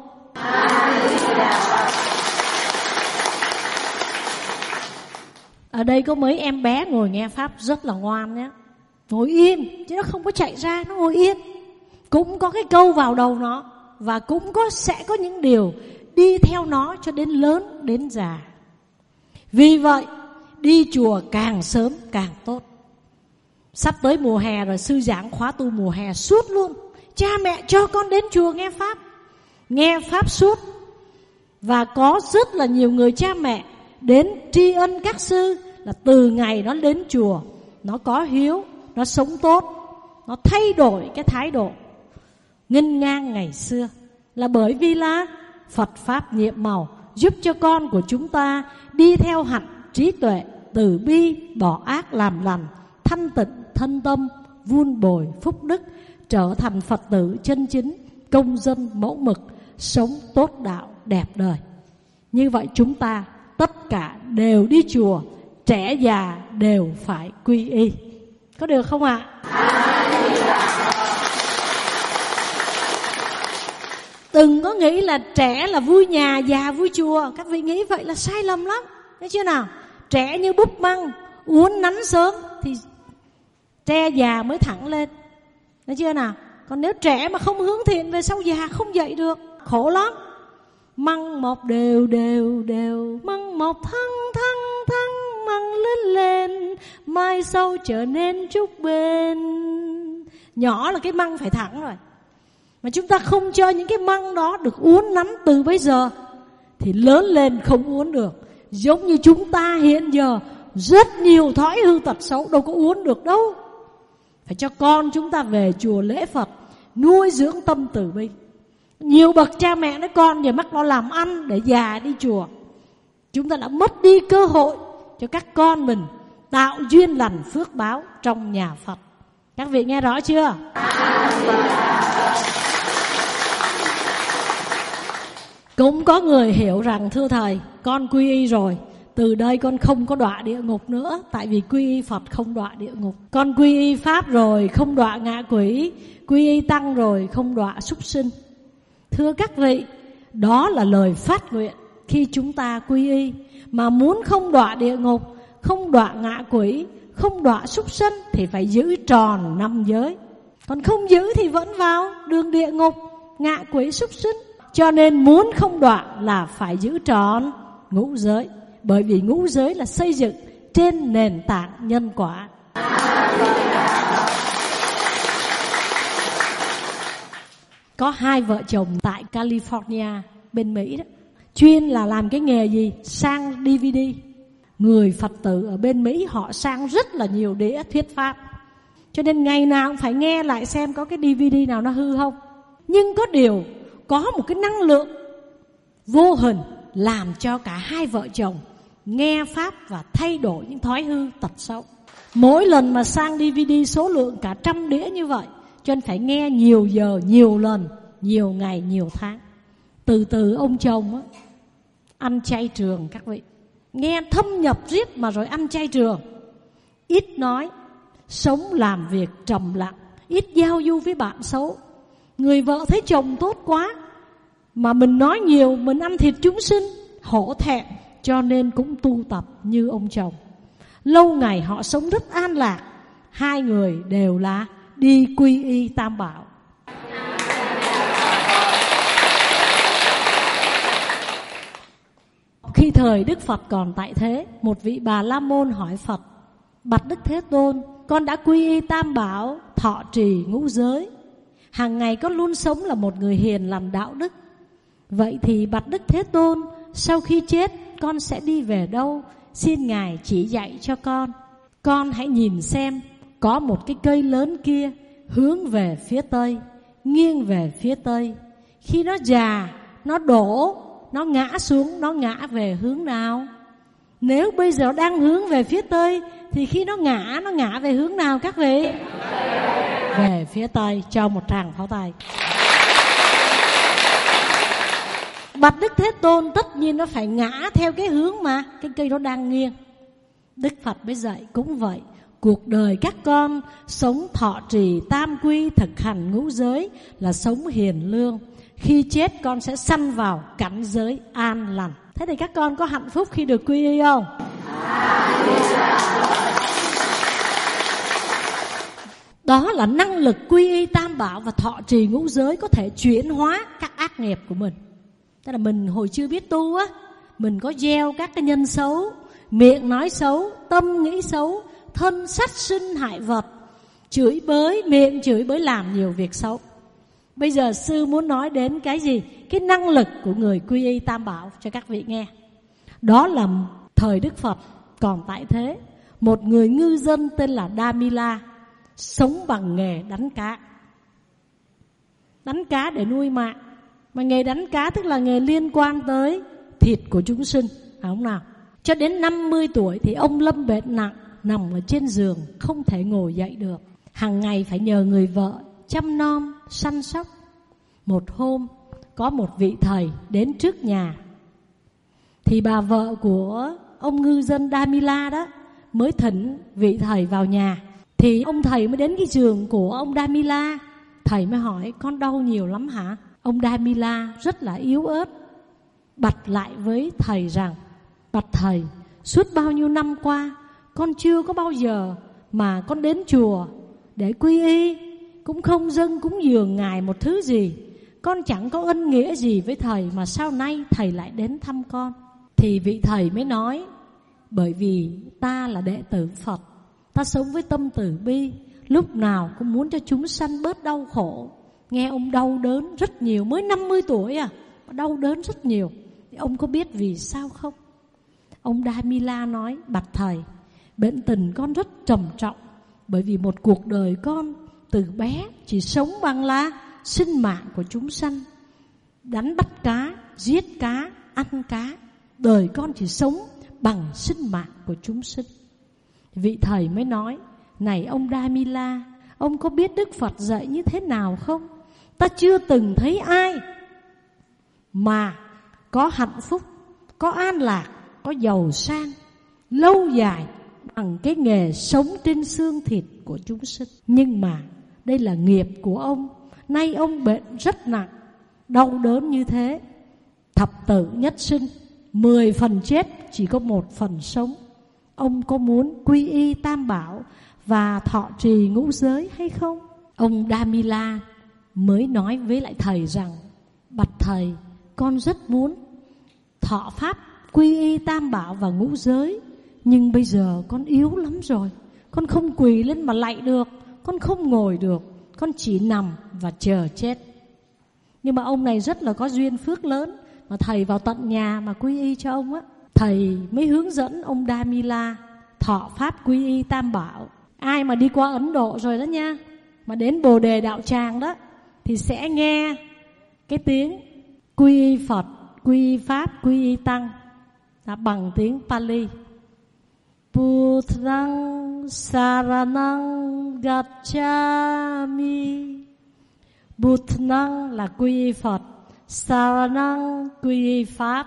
Ở đây có mấy em bé ngồi nghe Pháp rất là ngoan nhé. Ngồi yên, chứ nó không có chạy ra, nó ngồi yên. Cũng có cái câu vào đầu nó, và cũng sẽ có những điều đi theo nó cho đến lớn đến già. Vì vậy đi chùa càng sớm càng tốt. Sắp tới mùa hè rồi, sư giảng khóa tu mùa hè suốt luôn. Cha mẹ cho con đến chùa nghe pháp suốt. Và có rất là nhiều người cha mẹ đến tri ân các sư là từ ngày nó đến chùa, nó có hiếu, nó sống tốt, nó thay đổi cái thái độ nghênh ngang ngày xưa, là bởi vì là Phật Pháp nhiệm màu giúp cho con của chúng ta đi theo hạnh trí tuệ, từ bi, bỏ ác làm lành, thanh tịnh thân tâm, vun bồi phúc đức, trở thành Phật tử chân chính, công dân mẫu mực, sống tốt đạo đẹp đời. Như vậy chúng ta tất cả đều đi chùa, trẻ già đều phải quy y. Có được không ạ? Đừng có nghĩ là trẻ là vui nhà, già vui chùa. Các vị nghĩ vậy là sai lầm lắm. Thấy chưa nào? Trẻ như búp măng, uốn nắn sớm thì tre già mới thẳng lên. Thấy chưa nào? Còn nếu trẻ mà không hướng thiện, về sau già không dậy được, khổ lắm. Măng mọc đều đều đều, măng mọc thăng thăng thăng, măng lớn lên, mai sau trở nên trúc bên. Nhỏ là cái măng phải thẳng rồi, mà chúng ta không cho những cái măng đó được uốn nắn từ bây giờ thì lớn lên không uốn được. Giống như chúng ta hiện giờ rất nhiều thói hư tật xấu, đâu có uốn được đâu. Phải cho con chúng ta về chùa lễ Phật, nuôi dưỡng tâm từ bi. Nhiều bậc cha mẹ nói con giờ mắc lo làm ăn để già đi chùa. Chúng ta đã mất đi cơ hội cho các con mình tạo duyên lành phước báo trong nhà Phật. Các vị nghe rõ chưa? Cũng có người hiểu rằng thưa thầy, con quy y rồi, từ đây con không có đọa địa ngục nữa, tại vì quy y Phật không đọa địa ngục. Con quy y Pháp rồi không đọa ngạ quỷ, quy y Tăng rồi không đọa súc sinh. Thưa các vị, đó là lời phát nguyện khi chúng ta quy y. Mà muốn không đọa địa ngục, không đọa ngạ quỷ, không đọa súc sinh thì phải giữ tròn 5 giới. Còn không giữ thì vẫn vào đường địa ngục, ngạ quỷ súc sinh. Cho nên muốn không đọa là phải giữ tròn ngũ giới. Bởi vì ngũ giới là xây dựng trên nền tảng nhân quả. Có 2 vợ chồng tại California bên Mỹ đó, chuyên là làm cái nghề gì? Sang DVD. Người Phật tử ở bên Mỹ họ sang rất là nhiều đĩa thuyết pháp, cho nên ngày nào cũng phải nghe lại xem có cái DVD nào nó hư không. Nhưng có điều, có một cái năng lượng vô hình làm cho cả 2 vợ chồng nghe pháp và thay đổi những thói hư tật xấu. Mỗi lần mà sang DVD số lượng cả 100 đĩa như vậy, cho nên phải nghe nhiều giờ, nhiều lần, nhiều ngày, nhiều tháng. Từ từ ông chồng á, ăn chay trường các vị, nghe thâm nhập riết mà rồi ăn chay trường, ít nói, sống làm việc trầm lặng, ít giao du với bạn xấu. Người vợ thấy chồng tốt quá, mà mình nói nhiều, mình ăn thịt chúng sinh, hổ thẹn, cho nên cũng tu tập như ông chồng. Lâu ngày họ sống rất an lạc. 2 người đều là đi quy y Tam Bảo. Khi thời Đức Phật còn tại thế, một vị Bà La Môn hỏi Phật: bạch Đức Thế Tôn, con đã quy y Tam Bảo, thọ trì ngũ giới, hàng ngày con luôn sống là một người hiền làm đạo đức. Vậy thì bạch Đức Thế Tôn, sau khi chết con sẽ đi về đâu? Xin Ngài chỉ dạy cho con. Con hãy nhìn xem, có một cái cây lớn kia hướng về phía Tây, nghiêng về phía Tây. Khi nó già, nó đổ, nó ngã xuống, nó ngã về hướng nào? Nếu bây giờ đang hướng về phía Tây thì khi nó ngã về hướng nào các vị? Về phía Tây. Cho một tràng pháo tay. Bạch Đức Thế Tôn, tất nhiên nó phải ngã theo cái hướng mà cái cây nó đang nghiêng. Đức Phật mới dạy cũng vậy. Cuộc đời các con sống thọ trì tam quy, thực hành ngũ giới là sống hiền lương. Khi chết con sẽ sanh vào cảnh giới an lành. Thế thì các con có hạnh phúc khi được quy y không? Đó là năng lực quy y tam bảo và thọ trì ngũ giới có thể chuyển hóa các ác nghiệp của mình. Tức là mình hồi chưa biết tu á, mình có gieo các cái nhân xấu, miệng nói xấu, tâm nghĩ xấu, thân sát sinh hại vật, chửi bới, miệng chửi bới, làm nhiều việc xấu. Bây giờ sư muốn nói đến cái gì? Cái năng lực của người quy y tam bảo cho các vị nghe. Đó là thời Đức Phật còn tại thế, một người ngư dân tên là Damila sống bằng nghề đánh cá. Đánh cá để nuôi mạng. Mà nghề đánh cá tức là nghề liên quan tới thịt của chúng sinh, phải không nào? Cho đến 50 tuổi thì ông lâm bệnh nặng, nằm ở trên giường không thể ngồi dậy được. Hàng ngày phải nhờ người vợ chăm nom, săn sóc. Một hôm có một vị thầy đến trước nhà, thì bà vợ của ông ngư dân Damila đó mới thỉnh vị thầy vào nhà. Thì ông thầy mới đến cái giường của ông Damila. Thầy mới hỏi: con đau nhiều lắm hả? Ông Damila rất là yếu ớt bạch lại với thầy rằng: bạch thầy, suốt bao nhiêu năm qua con chưa có bao giờ mà con đến chùa để quy y, cũng không dâng cúng dường ngài một thứ gì. Con chẳng có ân nghĩa gì với thầy, mà sao nay thầy lại đến thăm con? Thì vị thầy mới nói: bởi vì ta là đệ tử Phật, ta sống với tâm từ bi, lúc nào cũng muốn cho chúng sanh bớt đau khổ. Nghe ông đau đớn rất nhiều, mới 50 tuổi à, đau đớn rất nhiều. Thì ông có biết vì sao không? Ông Damila nói: bạch thầy, bệnh tình con rất trầm trọng, bởi vì một cuộc đời con từ bé chỉ sống bằng là sinh mạng của chúng sanh, đánh bắt cá, giết cá, ăn cá. Đời con chỉ sống bằng sinh mạng của chúng sinh. Vị thầy mới nói: này ông Damila, ông có biết Đức Phật dạy như thế nào không? Ta chưa từng thấy ai mà có hạnh phúc, có an lạc, có giàu sang lâu dài bằng cái nghề sống trên xương thịt của chúng sinh. Nhưng mà đây là nghiệp của ông. Nay ông bệnh rất nặng, đau đớn như thế. Thập tử nhất sinh, 10 phần chết, chỉ có 1 phần sống. Ông có muốn quy y tam bảo và thọ trì ngũ giới hay không? Ông Damila mới nói với lại thầy rằng: bạch thầy, con rất muốn thọ pháp quy y tam bảo và ngũ giới, nhưng bây giờ con yếu lắm rồi. Con không quỳ lên mà lạy được, con không ngồi được, con chỉ nằm và chờ chết. Nhưng mà ông này rất là có duyên phước lớn, mà thầy vào tận nhà mà quy y cho ông á. Thầy mới hướng dẫn ông Damila thọ pháp quy y tam bảo. Ai mà đi qua Ấn Độ rồi đó nha, mà đến Bồ Đề Đạo Tràng đó, thì sẽ nghe cái tiếng quy y Phật, quy y Pháp, quy y Tăng bằng tiếng Pali. Buddhang Saranang Gacchami. Buddhang là quy y Phật, Saranang quy y Pháp,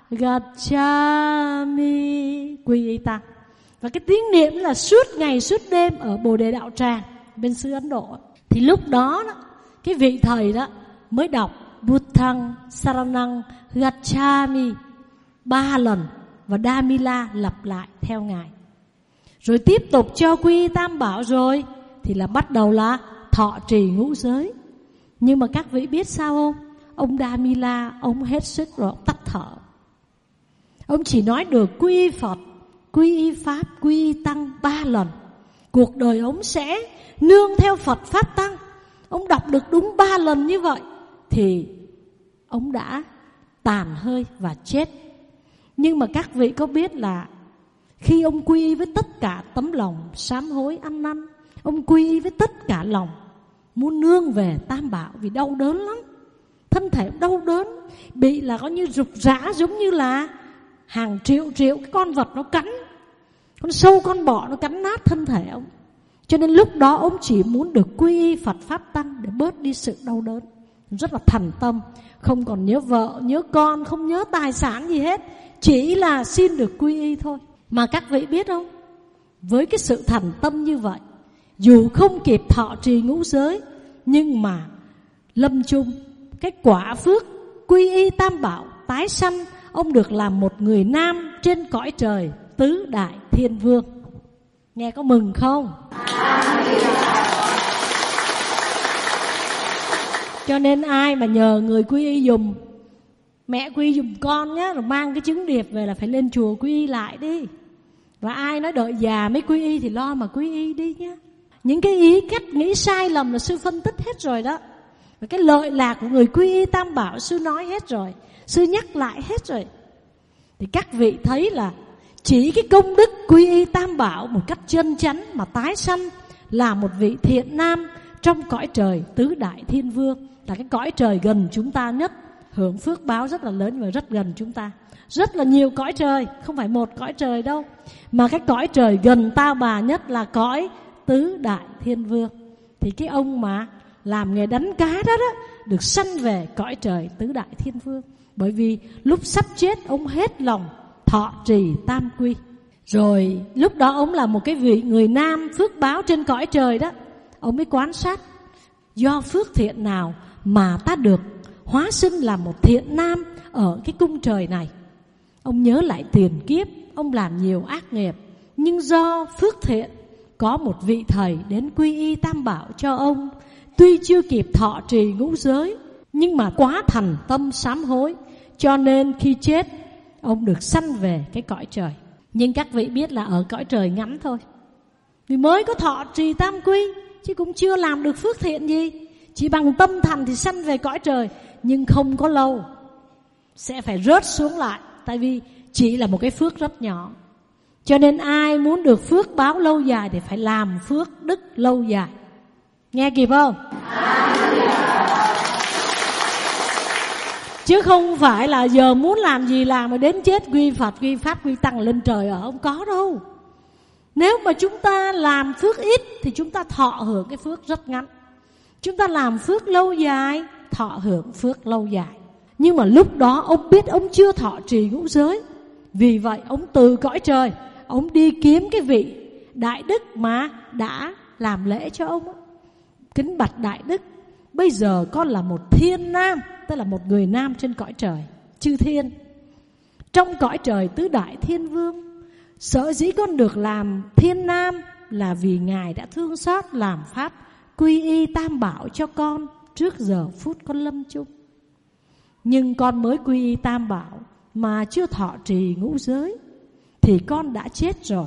Gacchami quy y Tăng. Và cái tiếng niệm là suốt ngày suốt đêm ở Bồ Đề Đạo Tràng bên xứ Ấn Độ. Thì lúc đó, cái vị thầy đó mới đọc Buddhang Saranang Gacchami 3 lần, và Damila lặp lại theo ngài. Rồi tiếp tục cho quy y tam bảo rồi thì là bắt đầu là thọ trì ngũ giới. Nhưng mà các vị biết sao không? Ông Damila, ông hết sức rồi, ông tắt thở. Ông chỉ nói được quy y Phật, quy y Pháp, quy y Tăng 3 lần. Cuộc đời ông sẽ nương theo Phật, Pháp, Tăng. Ông đọc được đúng 3 lần như vậy thì ông đã tàn hơi và chết. Nhưng mà các vị có biết là khi ông quy y với tất cả tấm lòng sám hối ăn năn, ông quy y với tất cả lòng muốn nương về tam bảo, vì đau đớn lắm, thân thể đau đớn, bị là có như rục rã, giống như là hàng triệu cái con vật nó cắn, con sâu con bọ nó cắn nát thân thể ông. Cho nên lúc đó ông chỉ muốn được quy y Phật, Pháp, Tăng để bớt đi sự đau đớn. Rất là thành tâm, không còn nhớ vợ, nhớ con, không nhớ tài sản gì hết, chỉ là xin được quy y thôi. Mà các vị biết không, với cái sự thành tâm như vậy, dù không kịp thọ trì ngũ giới, nhưng mà lâm chung cái quả phước quy y tam bảo tái sanh, ông được làm một người nam trên cõi trời tứ đại thiên vương. Nghe có mừng không? Cho nên ai mà nhờ người quy y dùm, mẹ quy y dùm con nhá, rồi mang cái chứng điệp về là phải lên chùa quy y lại đi. Và ai nói đợi già mới quy y thì lo mà quy y đi nhá. Những cái ý cách nghĩ sai lầm là sư phân tích hết rồi đó. Và cái lợi lạc của người quy y Tam Bảo sư nói hết rồi, sư nhắc lại hết rồi. Thì các vị thấy là chỉ cái công đức quy y Tam Bảo một cách chân chánh mà tái sanh là một vị thiện nam trong cõi trời tứ đại thiên vương, là cái cõi trời gần chúng ta nhất, hưởng phước báo rất là lớn và rất gần chúng ta. Rất là nhiều cõi trời, không phải một cõi trời đâu, mà cái cõi trời gần ta bà nhất là cõi tứ đại thiên vương. Thì cái ông mà làm nghề đánh cá đó được sanh về cõi trời tứ đại thiên vương, bởi vì lúc sắp chết ông hết lòng thọ trì tam quy. Rồi lúc đó ông là một cái vị người nam phước báo trên cõi trời đó, ông mới quan sát do phước thiện nào mà ta được hóa sinh làm một thiện nam ở cái cung trời này. Ông nhớ lại tiền kiếp ông làm nhiều ác nghiệp, nhưng do phước thiện có một vị thầy đến quy y Tam Bảo cho ông. Tuy chưa kịp thọ trì ngũ giới, nhưng mà quá thành tâm sám hối, cho nên khi chết ông được sanh về cái cõi trời. Nhưng các vị biết là ở cõi trời ngắn thôi, vì mới có thọ trì tam quy, chứ cũng chưa làm được phước thiện gì. Chỉ bằng tâm thành thì sanh về cõi trời, nhưng không có lâu, sẽ phải rớt xuống lại. Tại vì chỉ là một cái phước rất nhỏ. Cho nên ai muốn được phước báo lâu dài thì phải làm phước đức lâu dài. Nghe kịp không? Chứ không phải là giờ muốn làm gì làm mà đến chết quy Phật, quy Pháp, quy Tăng lên trời ở, không có đâu. Nếu mà chúng ta làm phước ít thì chúng ta thọ hưởng cái phước rất ngắn. Chúng ta làm phước lâu dài, thọ hưởng phước lâu dài. Nhưng mà lúc đó ông biết ông chưa thọ trì ngũ giới, vì vậy ông từ cõi trời ông đi kiếm cái vị đại đức mà đã làm lễ cho ông. Kính bạch đại đức, bây giờ con là một thiên nam, tức là một người nam trên cõi trời chư thiên, trong cõi trời tứ đại thiên vương. Sở dĩ con được làm thiên nam là vì Ngài đã thương xót làm pháp quy y Tam Bảo cho con trước giờ phút con lâm chung. Nhưng con mới quy y Tam Bảo mà chưa thọ trì ngũ giới thì con đã chết rồi.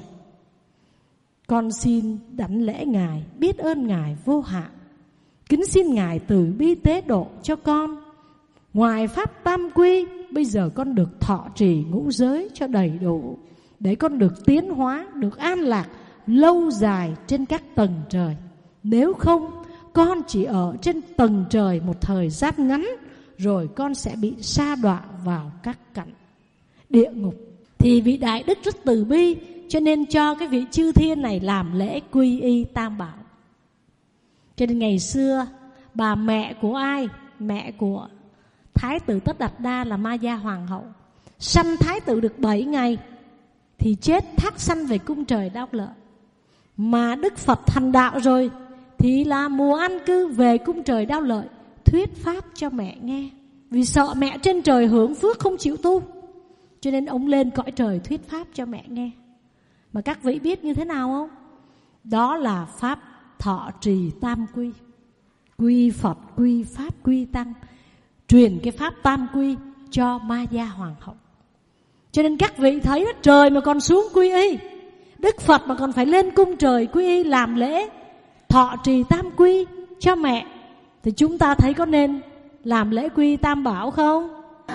Con xin đảnh lễ Ngài, biết ơn Ngài vô hạn, kính xin Ngài từ bi tế độ cho con. Ngoài pháp tam quy, bây giờ con được thọ trì ngũ giới cho đầy đủ, để con được tiến hóa, được an lạc lâu dài trên các tầng trời. Nếu không, con chỉ ở trên tầng trời một thời gian ngắn, rồi con sẽ bị sa đọa vào các cảnh địa ngục. Thì vị đại đức rất từ bi, cho nên cho cái vị chư thiên này làm lễ quy y Tam Bảo. Cho nên ngày xưa bà mẹ của ai? Mẹ của Thái tử Tất Đạt Đa là Ma Gia Hoàng hậu, sanh thái tử được 7 ngày thì chết thác sanh về cung trời Đao Lợi. Mà Đức Phật thành đạo rồi thì là mùa an cư về cung trời Đao Lợi thuyết pháp cho mẹ nghe. Vì sợ mẹ trên trời hưởng phước không chịu tu, cho nên ông lên cõi trời thuyết pháp cho mẹ nghe. Mà các vị biết như thế nào không? Đó là pháp thọ trì tam quy, quy Phật, quy Pháp, quy Tăng, truyền cái pháp tam quy cho Ma Gia Hoàng hậu. Cho nên các vị thấy đó, trời mà còn xuống quy y, Đức Phật mà còn phải lên cung trời quy y làm lễ thọ trì tam quy cho mẹ, thì chúng ta thấy có nên làm lễ quy Tam Bảo không?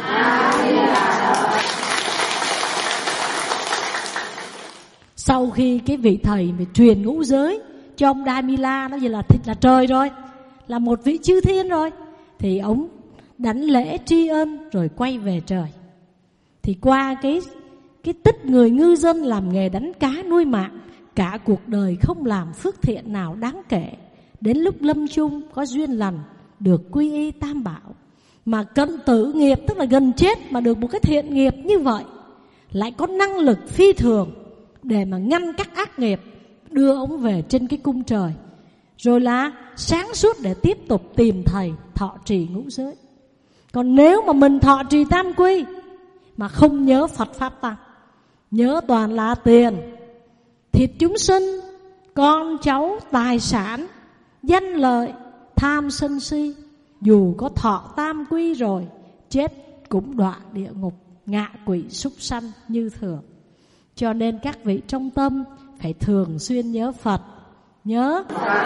Sau khi cái vị thầy mà truyền ngũ giới cho ông Damila, nó vậy là thịt là trời rồi, là một vị chư thiên rồi, thì ông đảnh lễ tri ân rồi quay về trời. Thì qua cái tích người ngư dân làm nghề đánh cá nuôi mạng, cả cuộc đời không làm phước thiện nào đáng kể, đến lúc lâm chung có duyên lành được quy y Tam Bảo, mà cận tử nghiệp, tức là gần chết mà được một cái thiện nghiệp như vậy, lại có năng lực phi thường để mà ngăn các ác nghiệp, đưa ông về trên cái cung trời, rồi là sáng suốt để tiếp tục tìm thầy thọ trì ngũ giới. Còn nếu mà mình thọ trì tam quy mà không nhớ Phật Pháp Tăng, nhớ toàn là tiền, thịt chúng sinh, con cháu, tài sản, danh lợi, tham sân si, dù có thọ tam quy rồi, chết cũng đọa địa ngục, ngạ quỷ súc sanh như thường. Cho nên các vị trong tâm phải thường xuyên nhớ Phật, nhớ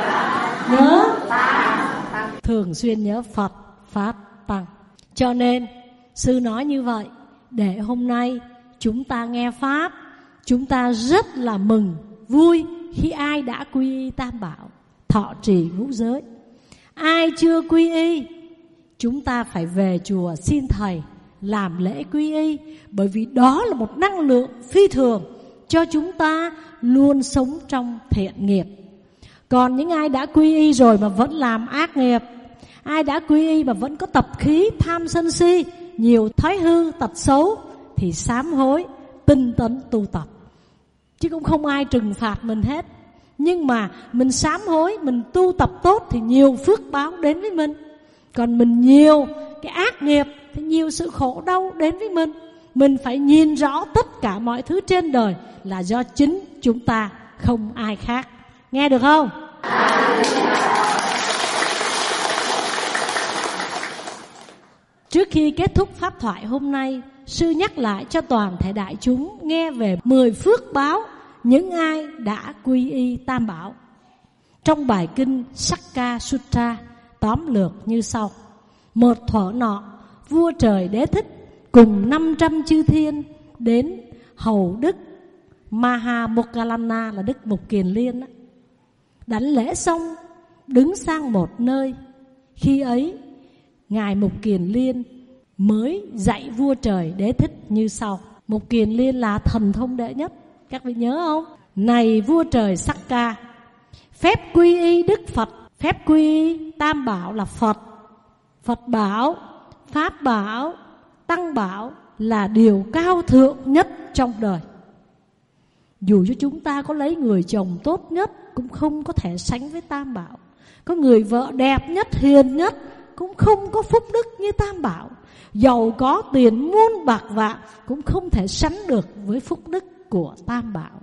thường xuyên nhớ Phật, Pháp, Tăng. Cho nên sư nói như vậy để hôm nay chúng ta nghe Pháp, chúng ta rất là mừng, vui khi ai đã quy y Tam Bảo, thọ trì ngũ giới. Ai chưa quy y, chúng ta phải về chùa xin Thầy làm lễ quy y, bởi vì đó là một năng lượng phi thường cho chúng ta luôn sống trong thiện nghiệp. Còn những ai đã quy y rồi mà vẫn làm ác nghiệp, ai đã quy y mà vẫn có tập khí tham sân si, nhiều thói hư tật xấu, thì sám hối, tinh tấn tu tập, chứ cũng không ai trừng phạt mình hết. Nhưng mà mình sám hối, mình tu tập tốt thì nhiều phước báo đến với mình. Còn mình nhiều cái ác nghiệp thì nhiều sự khổ đau đến với mình. Mình phải nhìn rõ tất cả mọi thứ trên đời là do chính chúng ta, không ai khác. Nghe được không? Trước khi kết thúc pháp thoại hôm nay, sư nhắc lại cho toàn thể đại chúng nghe về 10 phước báo những ai đã quy y Tam Bảo. Trong bài kinh Sakka Sutra tóm lược như sau: một thuở nọ, vua trời Đế Thích cùng 500 chư thiên đến hầu Đức Mahamoggallana, là Đức Mục Kiền Liên đó. Đảnh lễ xong, đứng sang một nơi. Khi ấy, Ngài Mục Kiền Liên mới dạy vua trời Đế Thích như sau. Mục Kiền Liên là thần thông đệ nhất, các vị nhớ không? Này vua trời Sakka, phép quy y Đức Phật, phép quy y Tam Bảo là Phật, Phật bảo, Pháp bảo, Tăng bảo là điều cao thượng nhất trong đời. Dù cho chúng ta có lấy người chồng tốt nhất cũng không có thể sánh với Tam Bảo. Có người vợ đẹp nhất, hiền nhất cũng không có phúc đức như Tam Bảo. Giàu có tiền muôn bạc vạn cũng không thể sánh được với phúc đức của Tam Bảo.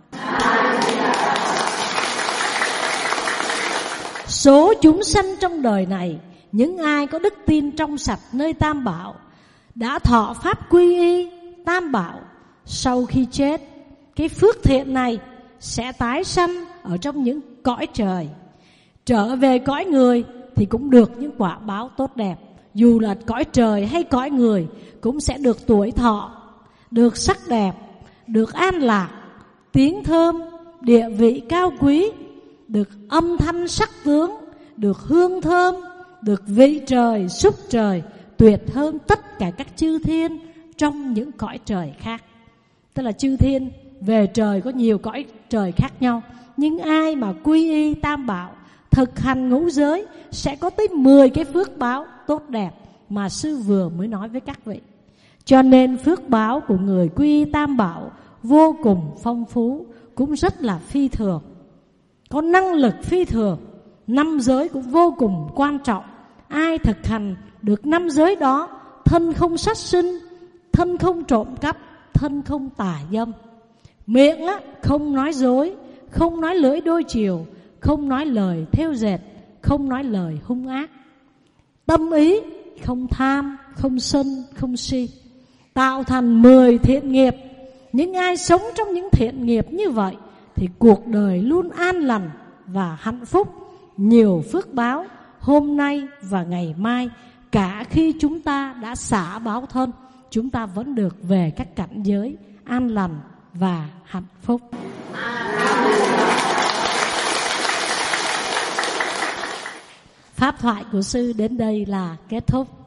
Số chúng sanh trong đời này, những ai có đức tin trong sạch nơi Tam Bảo, đã thọ pháp quy y Tam Bảo, sau khi chết, cái phước thiện này sẽ tái sanh ở trong những cõi trời. Trở về cõi người thì cũng được những quả báo tốt đẹp. Dù là cõi trời hay cõi người cũng sẽ được tuổi thọ, được sắc đẹp, được an lạc, tiếng thơm, địa vị cao quý, được âm thanh sắc tướng, được hương thơm, được vị trời, xúc trời tuyệt hơn tất cả các chư thiên trong những cõi trời khác. Tức là chư thiên về trời có nhiều cõi trời khác nhau, nhưng ai mà quy y Tam Bảo, thực hành ngũ giới sẽ có tới 10 cái phước báo tốt đẹp mà sư vừa mới nói với các vị. Cho nên phước báo của người quy y Tam Bảo vô cùng phong phú, cũng rất là phi thường, có năng lực phi thường. 5 giới cũng vô cùng quan trọng. Ai thực hành được 5 giới đó, thân không sát sinh, thân không trộm cắp, thân không tà dâm, miệng không nói dối, không nói lưỡi đôi chiều, không nói lời thêu dệt, không nói lời hung ác, tâm ý không tham, không sân, không si, tạo thành 10 thiện nghiệp. Những ai sống trong những thiện nghiệp như vậy thì cuộc đời luôn an lành và hạnh phúc, nhiều phước báo hôm nay và ngày mai. Cả khi chúng ta đã xả báo thân, chúng ta vẫn được về các cảnh giới an lành và hạnh phúc. Pháp thoại của sư đến đây là kết thúc.